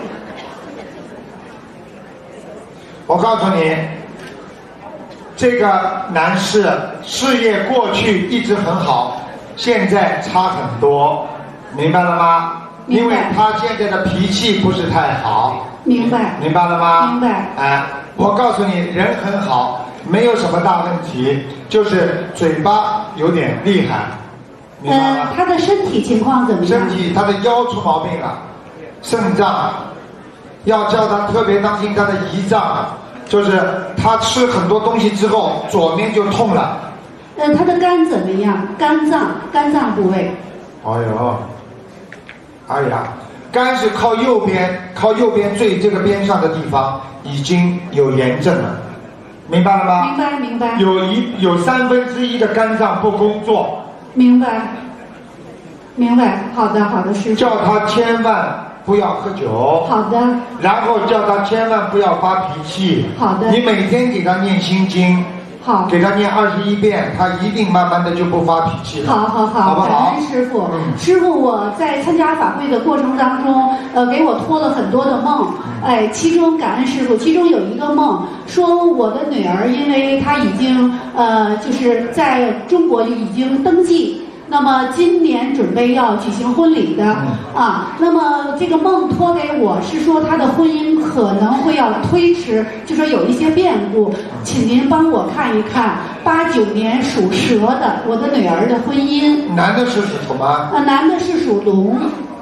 我告诉你，这个男士事业过去一直很好，现在差很多，明白了吗？因为他现在的脾气不是太好。 明白。 明白了吗？ 明白。 哎，我告诉你，人很好，没有什么大问题，就是嘴巴有点厉害。明白吗？ 呃，他的身体情况怎么样？ 身体，他的腰出毛病了，肾脏。要叫他特别当心他的胰脏，就是他吃很多东西之后，左面就痛了。 呃，他的肝怎么样？肝脏，肝脏部位。 哎呦，哎呀，肝是靠右边，靠右边最这个边上的地方已经有炎症了，明白了吗？ 明白明白。 有一有三分之一的肝脏不工作。 明白。明白，好的好的，师傅。 叫他千万不要喝酒。 好的。 然后叫他千万不要发脾气。 好的。 你每天给他念心经。 好。 给他念二十一遍，他一定慢慢的就不发脾气了。 好好好， 好不好？ 感恩师傅。嗯、师傅，我在参加法会的过程当中，呃，给我托了很多的梦。哎，其中感恩师傅，其中有一个梦说我的女儿，因为她已经呃，就是在中国已经登记。那么今年准备要举行婚礼的啊，那么这个梦托给我是说她的婚姻可能会要推迟，就说有一些变故，请您帮我看一看八九年属蛇的我的女儿的婚姻。 男的是属什么？ 啊，男的是属龙，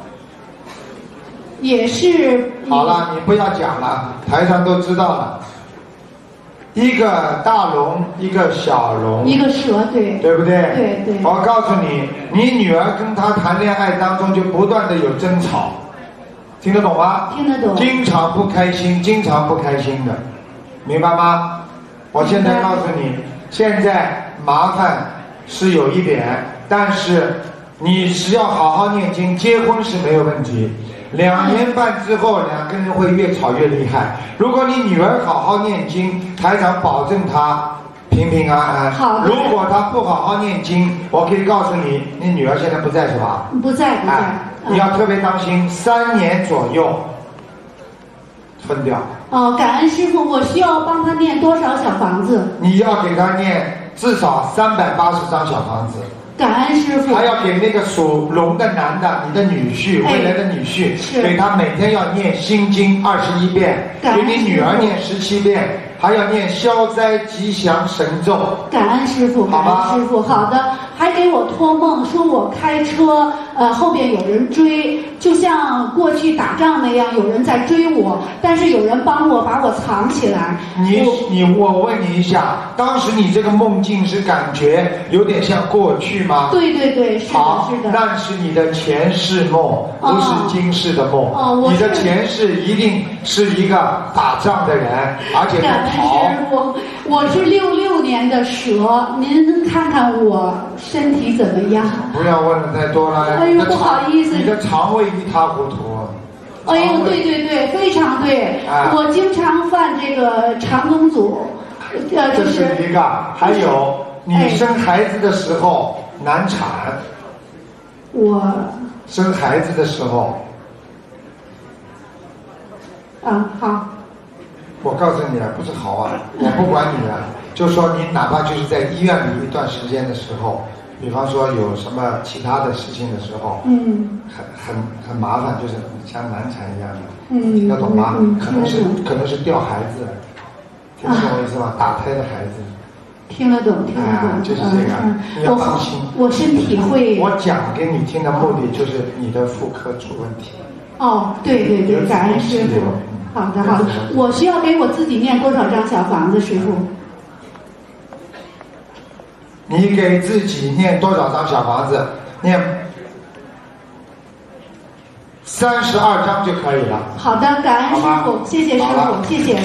也是。 好了，你不要讲了，台上都知道了。一个大龙，一个小龙， 一个蛇，对， 对不对？ 对对。 我告诉你，你女儿跟他谈恋爱当中就不断的有争吵，听得懂吗？ 听得懂。 经常不开心，经常不开心的，明白吗？我现在告诉你，现在麻烦是有一点，但是你只要好好念经，结婚是没有问题。两年半之后，两个人会越吵越厉害。如果你女儿好好念经，台长保证她平平安安。 好的。 如果她不好好念经，我可以告诉你，你女儿现在不在是吧？ 不在，不在。 哎，你要特别当心，三年左右分掉。 哦，感恩师傅，我需要帮她念多少小房子？ 你要给她念至少三百八十张小房子。 感恩师傅。 还要给那个属龙的男的，你的女婿，未来的女婿，给他每天要念心经二十一遍，给你女儿念十七遍，还要念消灾吉祥神咒。 感恩师傅，感恩师傅。好的，还给我托梦说我开车，呃，后边有人追，就像过去打仗那样，有人在追我，但是有人帮我把我藏起来。 你你我问你一下，当时你这个梦境是感觉有点像过去吗？ 对对对，是的，是的。 那是你的前世梦，不是今世的梦。 哦， 你的前世一定是一个打仗的人，而且感恩师傅，我是六六年的蛇，您看看我身体怎么样？ 不要问的太多了。 哎呦，不好意思。 你的肠胃一塌糊涂。 哎呦，对对对，非常对。啊、我经常犯这个肠梗阻，呃，就是。 这是一个，还有你生孩子的时候。哎难产， 我生孩子的时候， 啊好， 我告诉你啊，不是好啊，我不管你啊，就说你哪怕就是在医院里一段时间的时候，比方说有什么其他的事情的时候， 嗯， 很很很麻烦，就是像难产一样的， 嗯， 听得懂吗？ 嗯、 可能是可能是掉孩子，听懂我意思吗？打胎的孩子。 听得懂，听得懂， 啊、就是这个， 嗯、 你要当心。 我身体会。 我讲给你听的目的就是你的妇科出问题。 哦，对对对，感恩师傅。好的好的，我需要给我自己念多少张小房子，师傅？ 你给自己念多少张小房子？念三十二张就可以了。 好的，感恩师傅，谢谢师傅，谢谢。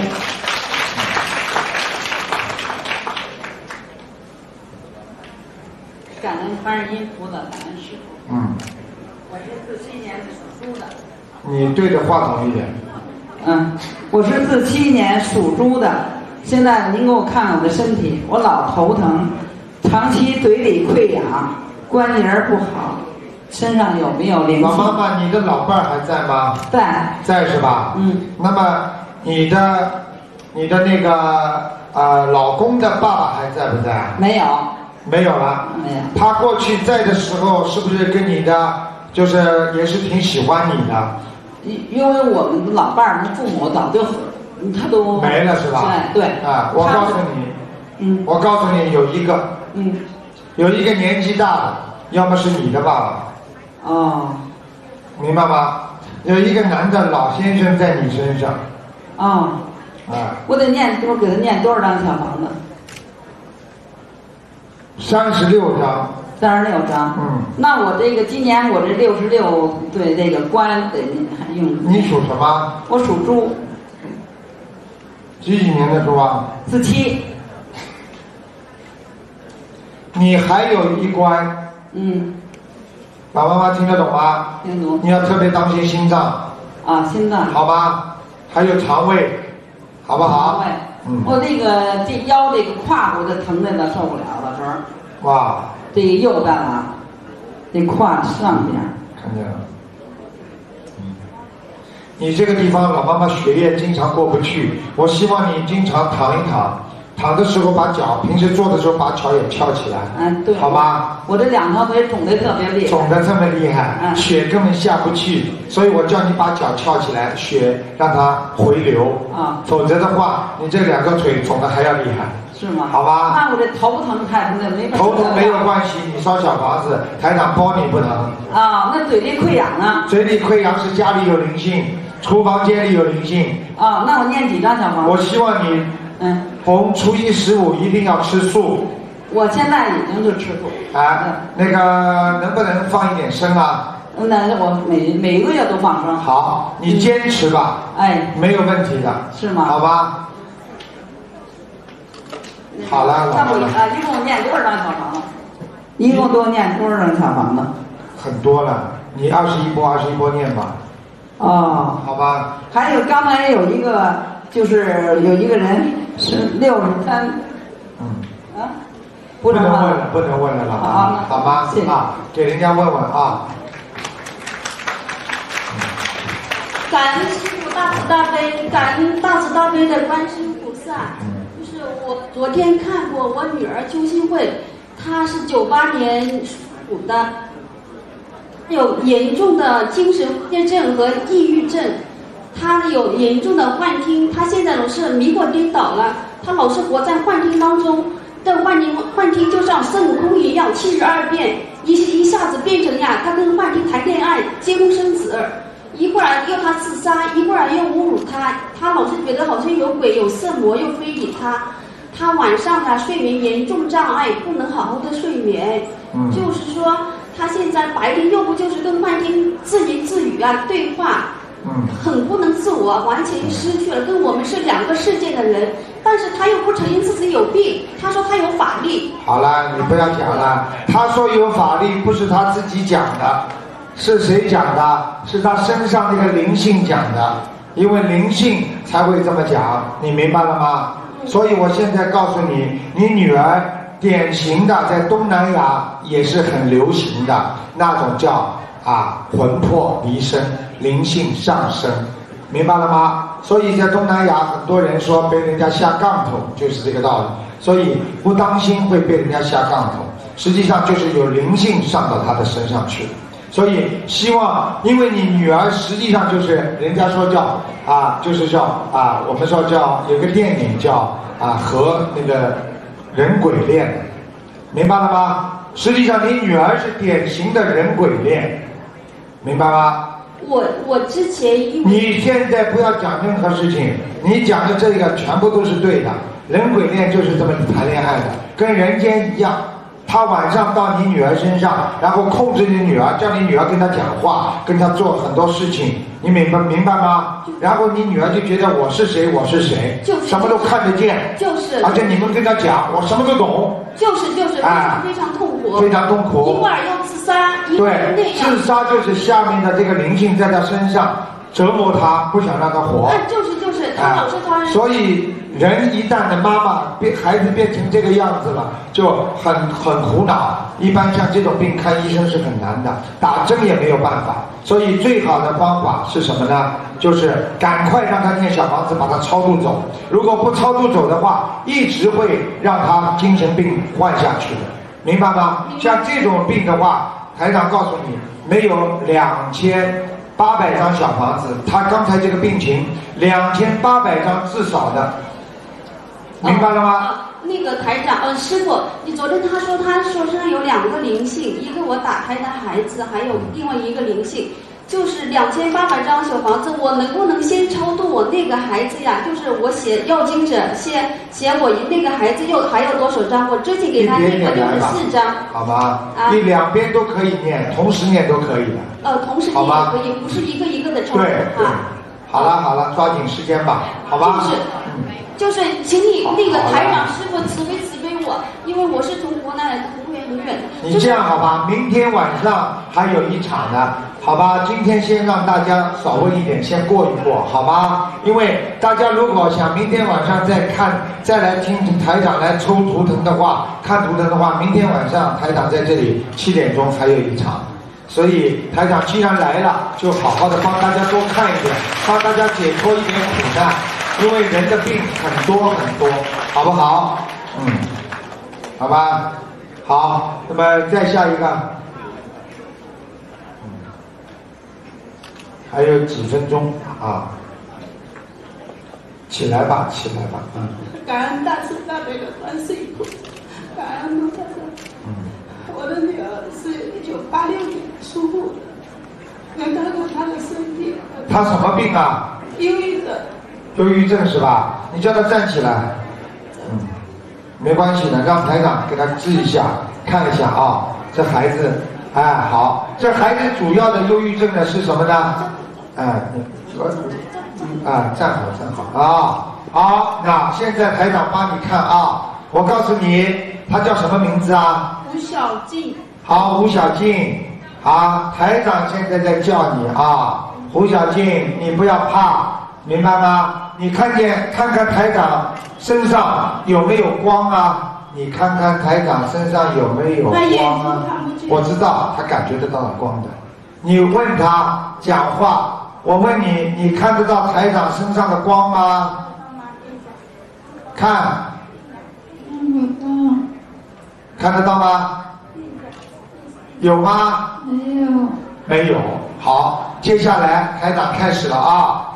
感恩观世音菩萨，感恩师傅。 嗯。 我是四七年属猪的。 你对着话筒一点。 嗯，我是四七年属猪的。现在您给我看看我的身体，我老头疼，长期嘴里溃疡，关节不好，身上有没有灵气？ 老妈妈，你的老伴儿还在吗？ 在。 在是吧？ 嗯。 那么你的你的那个呃老公的爸爸还在不在？ 没有。 没有了， 没有。 他过去在的时候，是不是跟你的就是也是挺喜欢你的？ 因因为我们老伴儿，父母早就他都没了是吧？ 对。 啊，我告诉你， 嗯， 我告诉你有一个， 嗯， 有一个年纪大的，要么是你的爸爸。 哦。 明白吗？有一个男的老先生在你身上。 哦。 啊。 我得念多给他念多少张小房子？ 三十六张， 三十六张。 嗯， 那我这个今年我这六十六，对这个关得用。 你属什么？ 我属猪。 几几年的猪啊？ 四七。 你还有一关。 嗯。 老妈妈听得懂吗？ 听懂。 你要特别当心心脏。 啊，心脏。 好吧，还有肠胃，好不好？ 肠胃。 嗯， 我这个这腰这个胯骨的疼的呢受不了了，时候。 哇。 这个右半拉，这胯上边。 看见了。嗯。你这个地方老妈妈血液经常过不去，我希望你经常躺一躺，躺的时候把脚，平时坐的时候把脚也翘起来。 嗯，对。 好吗？ 我这两条腿肿得特别厉害。 肿得这么厉害， 嗯， 血根本下不去，所以我叫你把脚翘起来，血让它回流。 啊。 否则的话，你这两个腿肿得还要厉害。 是吗？ 好吧。 那我这头疼太疼了，没。 头疼没有关系，你烧小房子，台长包你不疼。 啊，那嘴里溃疡呢？ 嘴里溃疡是家里有灵性，厨房间里有灵性。 啊，那我念几张小房子？ 我希望你， 嗯， 逢初一十五一定要吃素。 我现在已经是吃素。 啊，那个能不能放一点生啊？ 那我每每个月都放生。 好，你坚持吧。 嗯、哎， 没有问题的。 是吗？ 好吧。好了， 那我啊，一共念多少张小房子？一共多念多少张小房子？ 很多了，你二十一波，二十一波念吧。 哦， 好吧。 还有刚才有一个，就是有一个人是六十三。 嗯。 啊。 不能问了，不能问了，老妈，好吗？啊，给人家问问啊。 感恩师父大慈大悲，感恩大慈大悲的观世音菩萨。就是我昨天看过我女儿邱新慧， 他是九八年属的，有严重的精神分裂症和抑郁症，他有严重的幻听，他现在老是迷惑颠倒了，他老是活在幻听当中。这幻听幻听就像孙悟空一样，七十二变，一一下子变成呀，他跟幻听谈恋爱，结婚生子，一会儿又他自杀，一会儿又侮辱他，他老是觉得好像有鬼有色魔又非礼他，他晚上的睡眠严重障碍，不能好好的睡眠，嗯、就是说他现在白天要不就是跟幻听自言自语啊对话。嗯，很不能自我，完全失去了，跟我们是两个世界的人。但是他又不承认自己有病，他说他有法力。 好了，你不要讲了。他说有法力，不是他自己讲的，是谁讲的？是他身上那个灵性讲的，因为灵性才会这么讲，你明白了吗？所以我现在告诉你，你女儿典型的在东南亚也是很流行的那种叫啊魂魄离身。灵性上升，明白了吗？所以在东南亚很多人说被人家下杠头，就是这个道理。所以不当心会被人家下杠头，实际上就是有灵性上到他的身上去。所以希望，因为你女儿实际上就是人家说叫啊，就是叫啊，我们说叫有个电影叫啊和那个人鬼恋，明白了吗？实际上你女儿是典型的人鬼恋，明白吗？ 我我之前你现在不要讲任何事情，你讲的这个全部都是对的。人鬼恋就是这么谈恋爱的，跟人间一样。他晚上到你女儿身上，然后控制你女儿，叫你女儿跟他讲话，跟他做很多事情，你明白明白吗？然后你女儿就觉得我是谁，我是谁，就是、什么都看得见， 就是。 而且你们跟他讲，我什么都懂， 就是就是非常非常痛苦， 非常痛苦。 一会儿又自杀，一会儿那样。 自杀就是下面的这个灵性在他身上折磨他，不想让他活。 啊，就是就是，他老是他。 所以。人一旦的妈妈变孩子变成这个样子了，就很很苦恼。一般像这种病看医生是很难的，打针也没有办法。所以最好的方法是什么呢？就是赶快让他念小房子，把他超度走。如果不超度走的话，一直会让他精神病患下去的，明白吗？像这种病的话，台长告诉你，没有两千八百张小房子，他刚才这个病情，两千八百张至少的。明白了吗？ 呃、那个台长，呃，师傅，你昨天他说他说身上有两个灵性，一个我打胎的孩子，还有另外一个灵性，就是两千八百张小房子，我能不能先超度我那个孩子呀？就是我写要经者，先写我那个孩子又还有多少张？我之前给他念过六十四张， 好吧？啊，你两边都可以念，同时念都可以的。 呃，同时念也可以，不是一个一个的超度啊。好了好了，抓紧时间吧，好吧？ 就是。就是，请你那个台长师傅慈悲慈悲我，因为我是从国内来的，很远很远。 你这样好吧，明天晚上还有一场呢，好吧？今天先让大家少问一点，先过一过，好吗？因为大家如果想明天晚上再看，再来听台长来抽图腾的话，看图腾的话，明天晚上台长在这里七点钟还有一场。所以台长既然来了，就好好的帮大家多看一点，帮大家解脱一点苦难。因为人的病很多很多，好不好？嗯，好吧，好，那么再下一个，嗯，还有几分钟啊，起来吧，起来吧，嗯。 感恩大慈大悲的观世音菩萨，感恩卢台长。嗯。我的女儿是一九八六年属虎的，能看看她的身体。 她什么病啊？ 忧郁症。 忧郁症是吧？你叫他站起来，嗯，没关系的，让台长给他治一下，看一下啊。这孩子，哎，好，这孩子主要的忧郁症呢是什么呢？哎，啊，站好，站好啊。好，那现在台长帮你看啊。我告诉你，他叫什么名字啊？ 吴小静。 好，吴小静，好，台长现在在叫你啊，胡小静，你不要怕。明白吗？你看见看看台长身上有没有光啊？你看看台长身上有没有光啊？我知道他感觉得到光的。你问他讲话，我问你，你看得到台长身上的光吗？看。 看得到吗？有吗？ 没有。 没有。好，接下来台长开始了啊。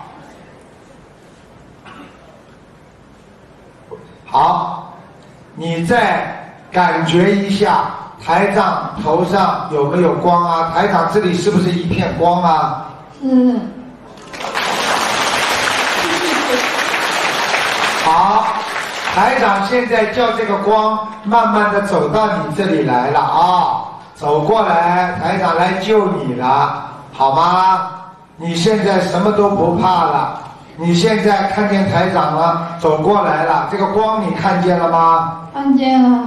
好，你再感觉一下台长头上有没有光啊？台长这里是不是一片光啊？ 是。 好，台长现在叫这个光慢慢的走到你这里来了啊，走过来，台长来救你了，好吗？你现在什么都不怕了，你现在看见台长了，走过来了，这个光你看见了吗？ 看见了。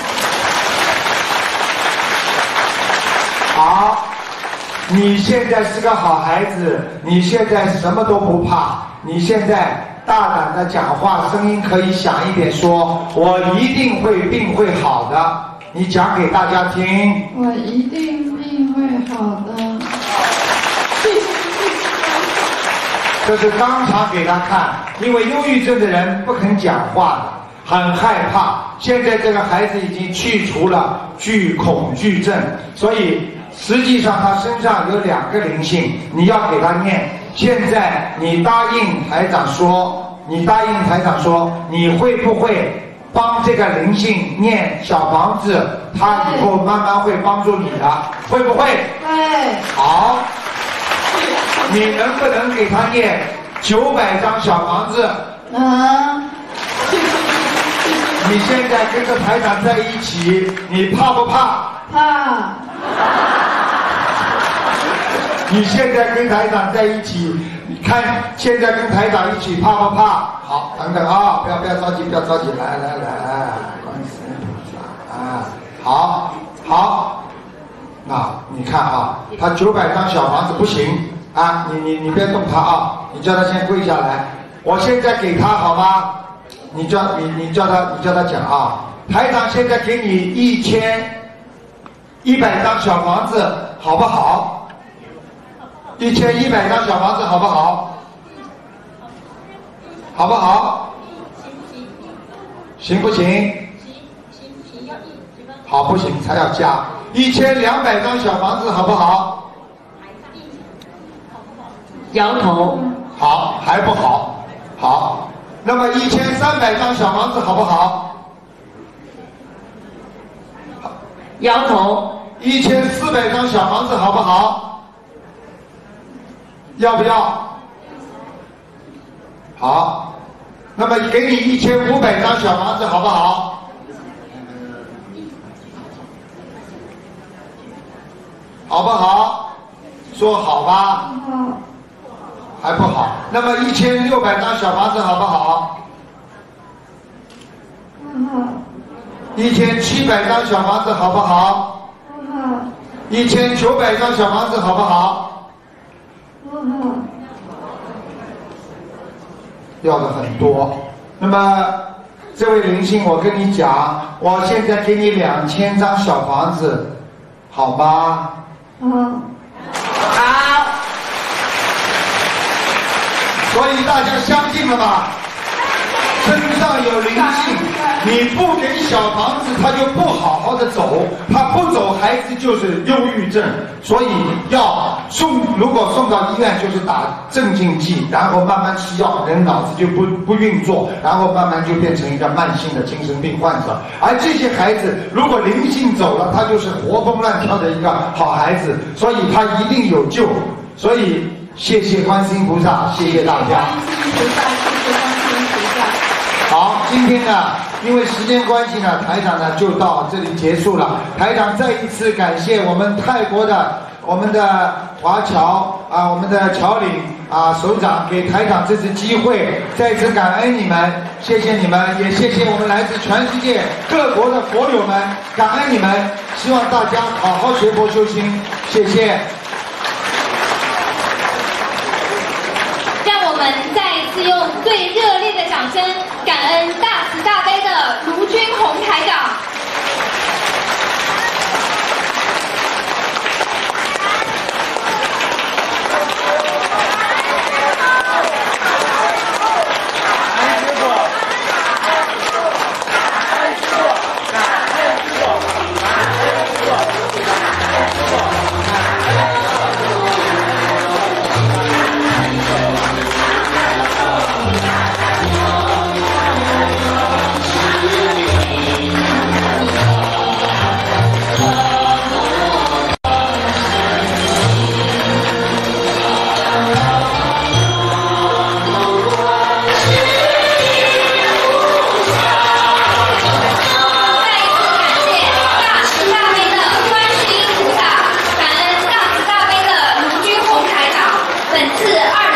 好，你现在是个好孩子，你现在什么都不怕，你现在大胆的讲话，声音可以响一点，说我一定会病会好的，你讲给大家听。 我一定病会好的。 这是当场给他看，因为忧郁症的人不肯讲话的，很害怕。现在这个孩子已经去除了惧恐惧症，所以实际上他身上有两个灵性，你要给他念。现在你答应台长说，你答应台长说，你会不会帮这个灵性念小房子？他以后慢慢会帮助你的，会不会？ 会。 好。你能不能给他念九百张小房子？ 能。 你现在跟着台长在一起，你怕不怕？ 怕。 你现在跟台长在一起，你看现在跟台长一起怕不怕？好，等等啊，不要不要着急，不要着急，来来来，观世音菩萨啊，好，好，那你看啊，他九百张小房子不行。啊，你你你别动他啊！你叫他先跪下来。我现在给他好吗？你叫你你叫他你叫他讲啊！台长现在给你一千一百张小房子，好不好？一千一百张小房子好不好？好不好？行不行？好不行才要加一千两百张小房子好不好？ 摇头。 好，还不好。好，那么一千三百张小房子好不好？ 摇头。 一千四百张小房子好不好？要不要？好，那么给你一千五百张小房子好不好？好不好？说好吧。 好。 还不好，那么一千六百张小房子好不好？ 好。 一千七百张小房子好不好？ 好。 一千九百张小房子好不好？ 好。 要的很多。那么这位灵性，我跟你讲，我现在给你两千张小房子，好吗？ 好。 好。所以大家相信了吧？身上有灵性，你不给小房子，他就不好好的走，他不走，孩子就是忧郁症。所以要送，如果送到医院，就是打镇静剂，然后慢慢吃药，人脑子就不不运作，然后慢慢就变成一个慢性的精神病患者。而这些孩子，如果灵性走了，他就是活蹦乱跳的一个好孩子，所以他一定有救。所以。谢谢观世音菩萨，谢谢大家。好，今天呢，因为时间关系呢，台长呢就到这里结束了。台长再一次感谢我们泰国的我们的华侨啊，我们的侨领啊首长给台长这次机会，再次感恩你们，谢谢你们，也谢谢我们来自全世界各国的佛友们，感恩你们，希望大家好好学佛修心，谢谢。 我们再一次用最热烈的掌声，感恩大慈大悲的卢军宏台长。 自二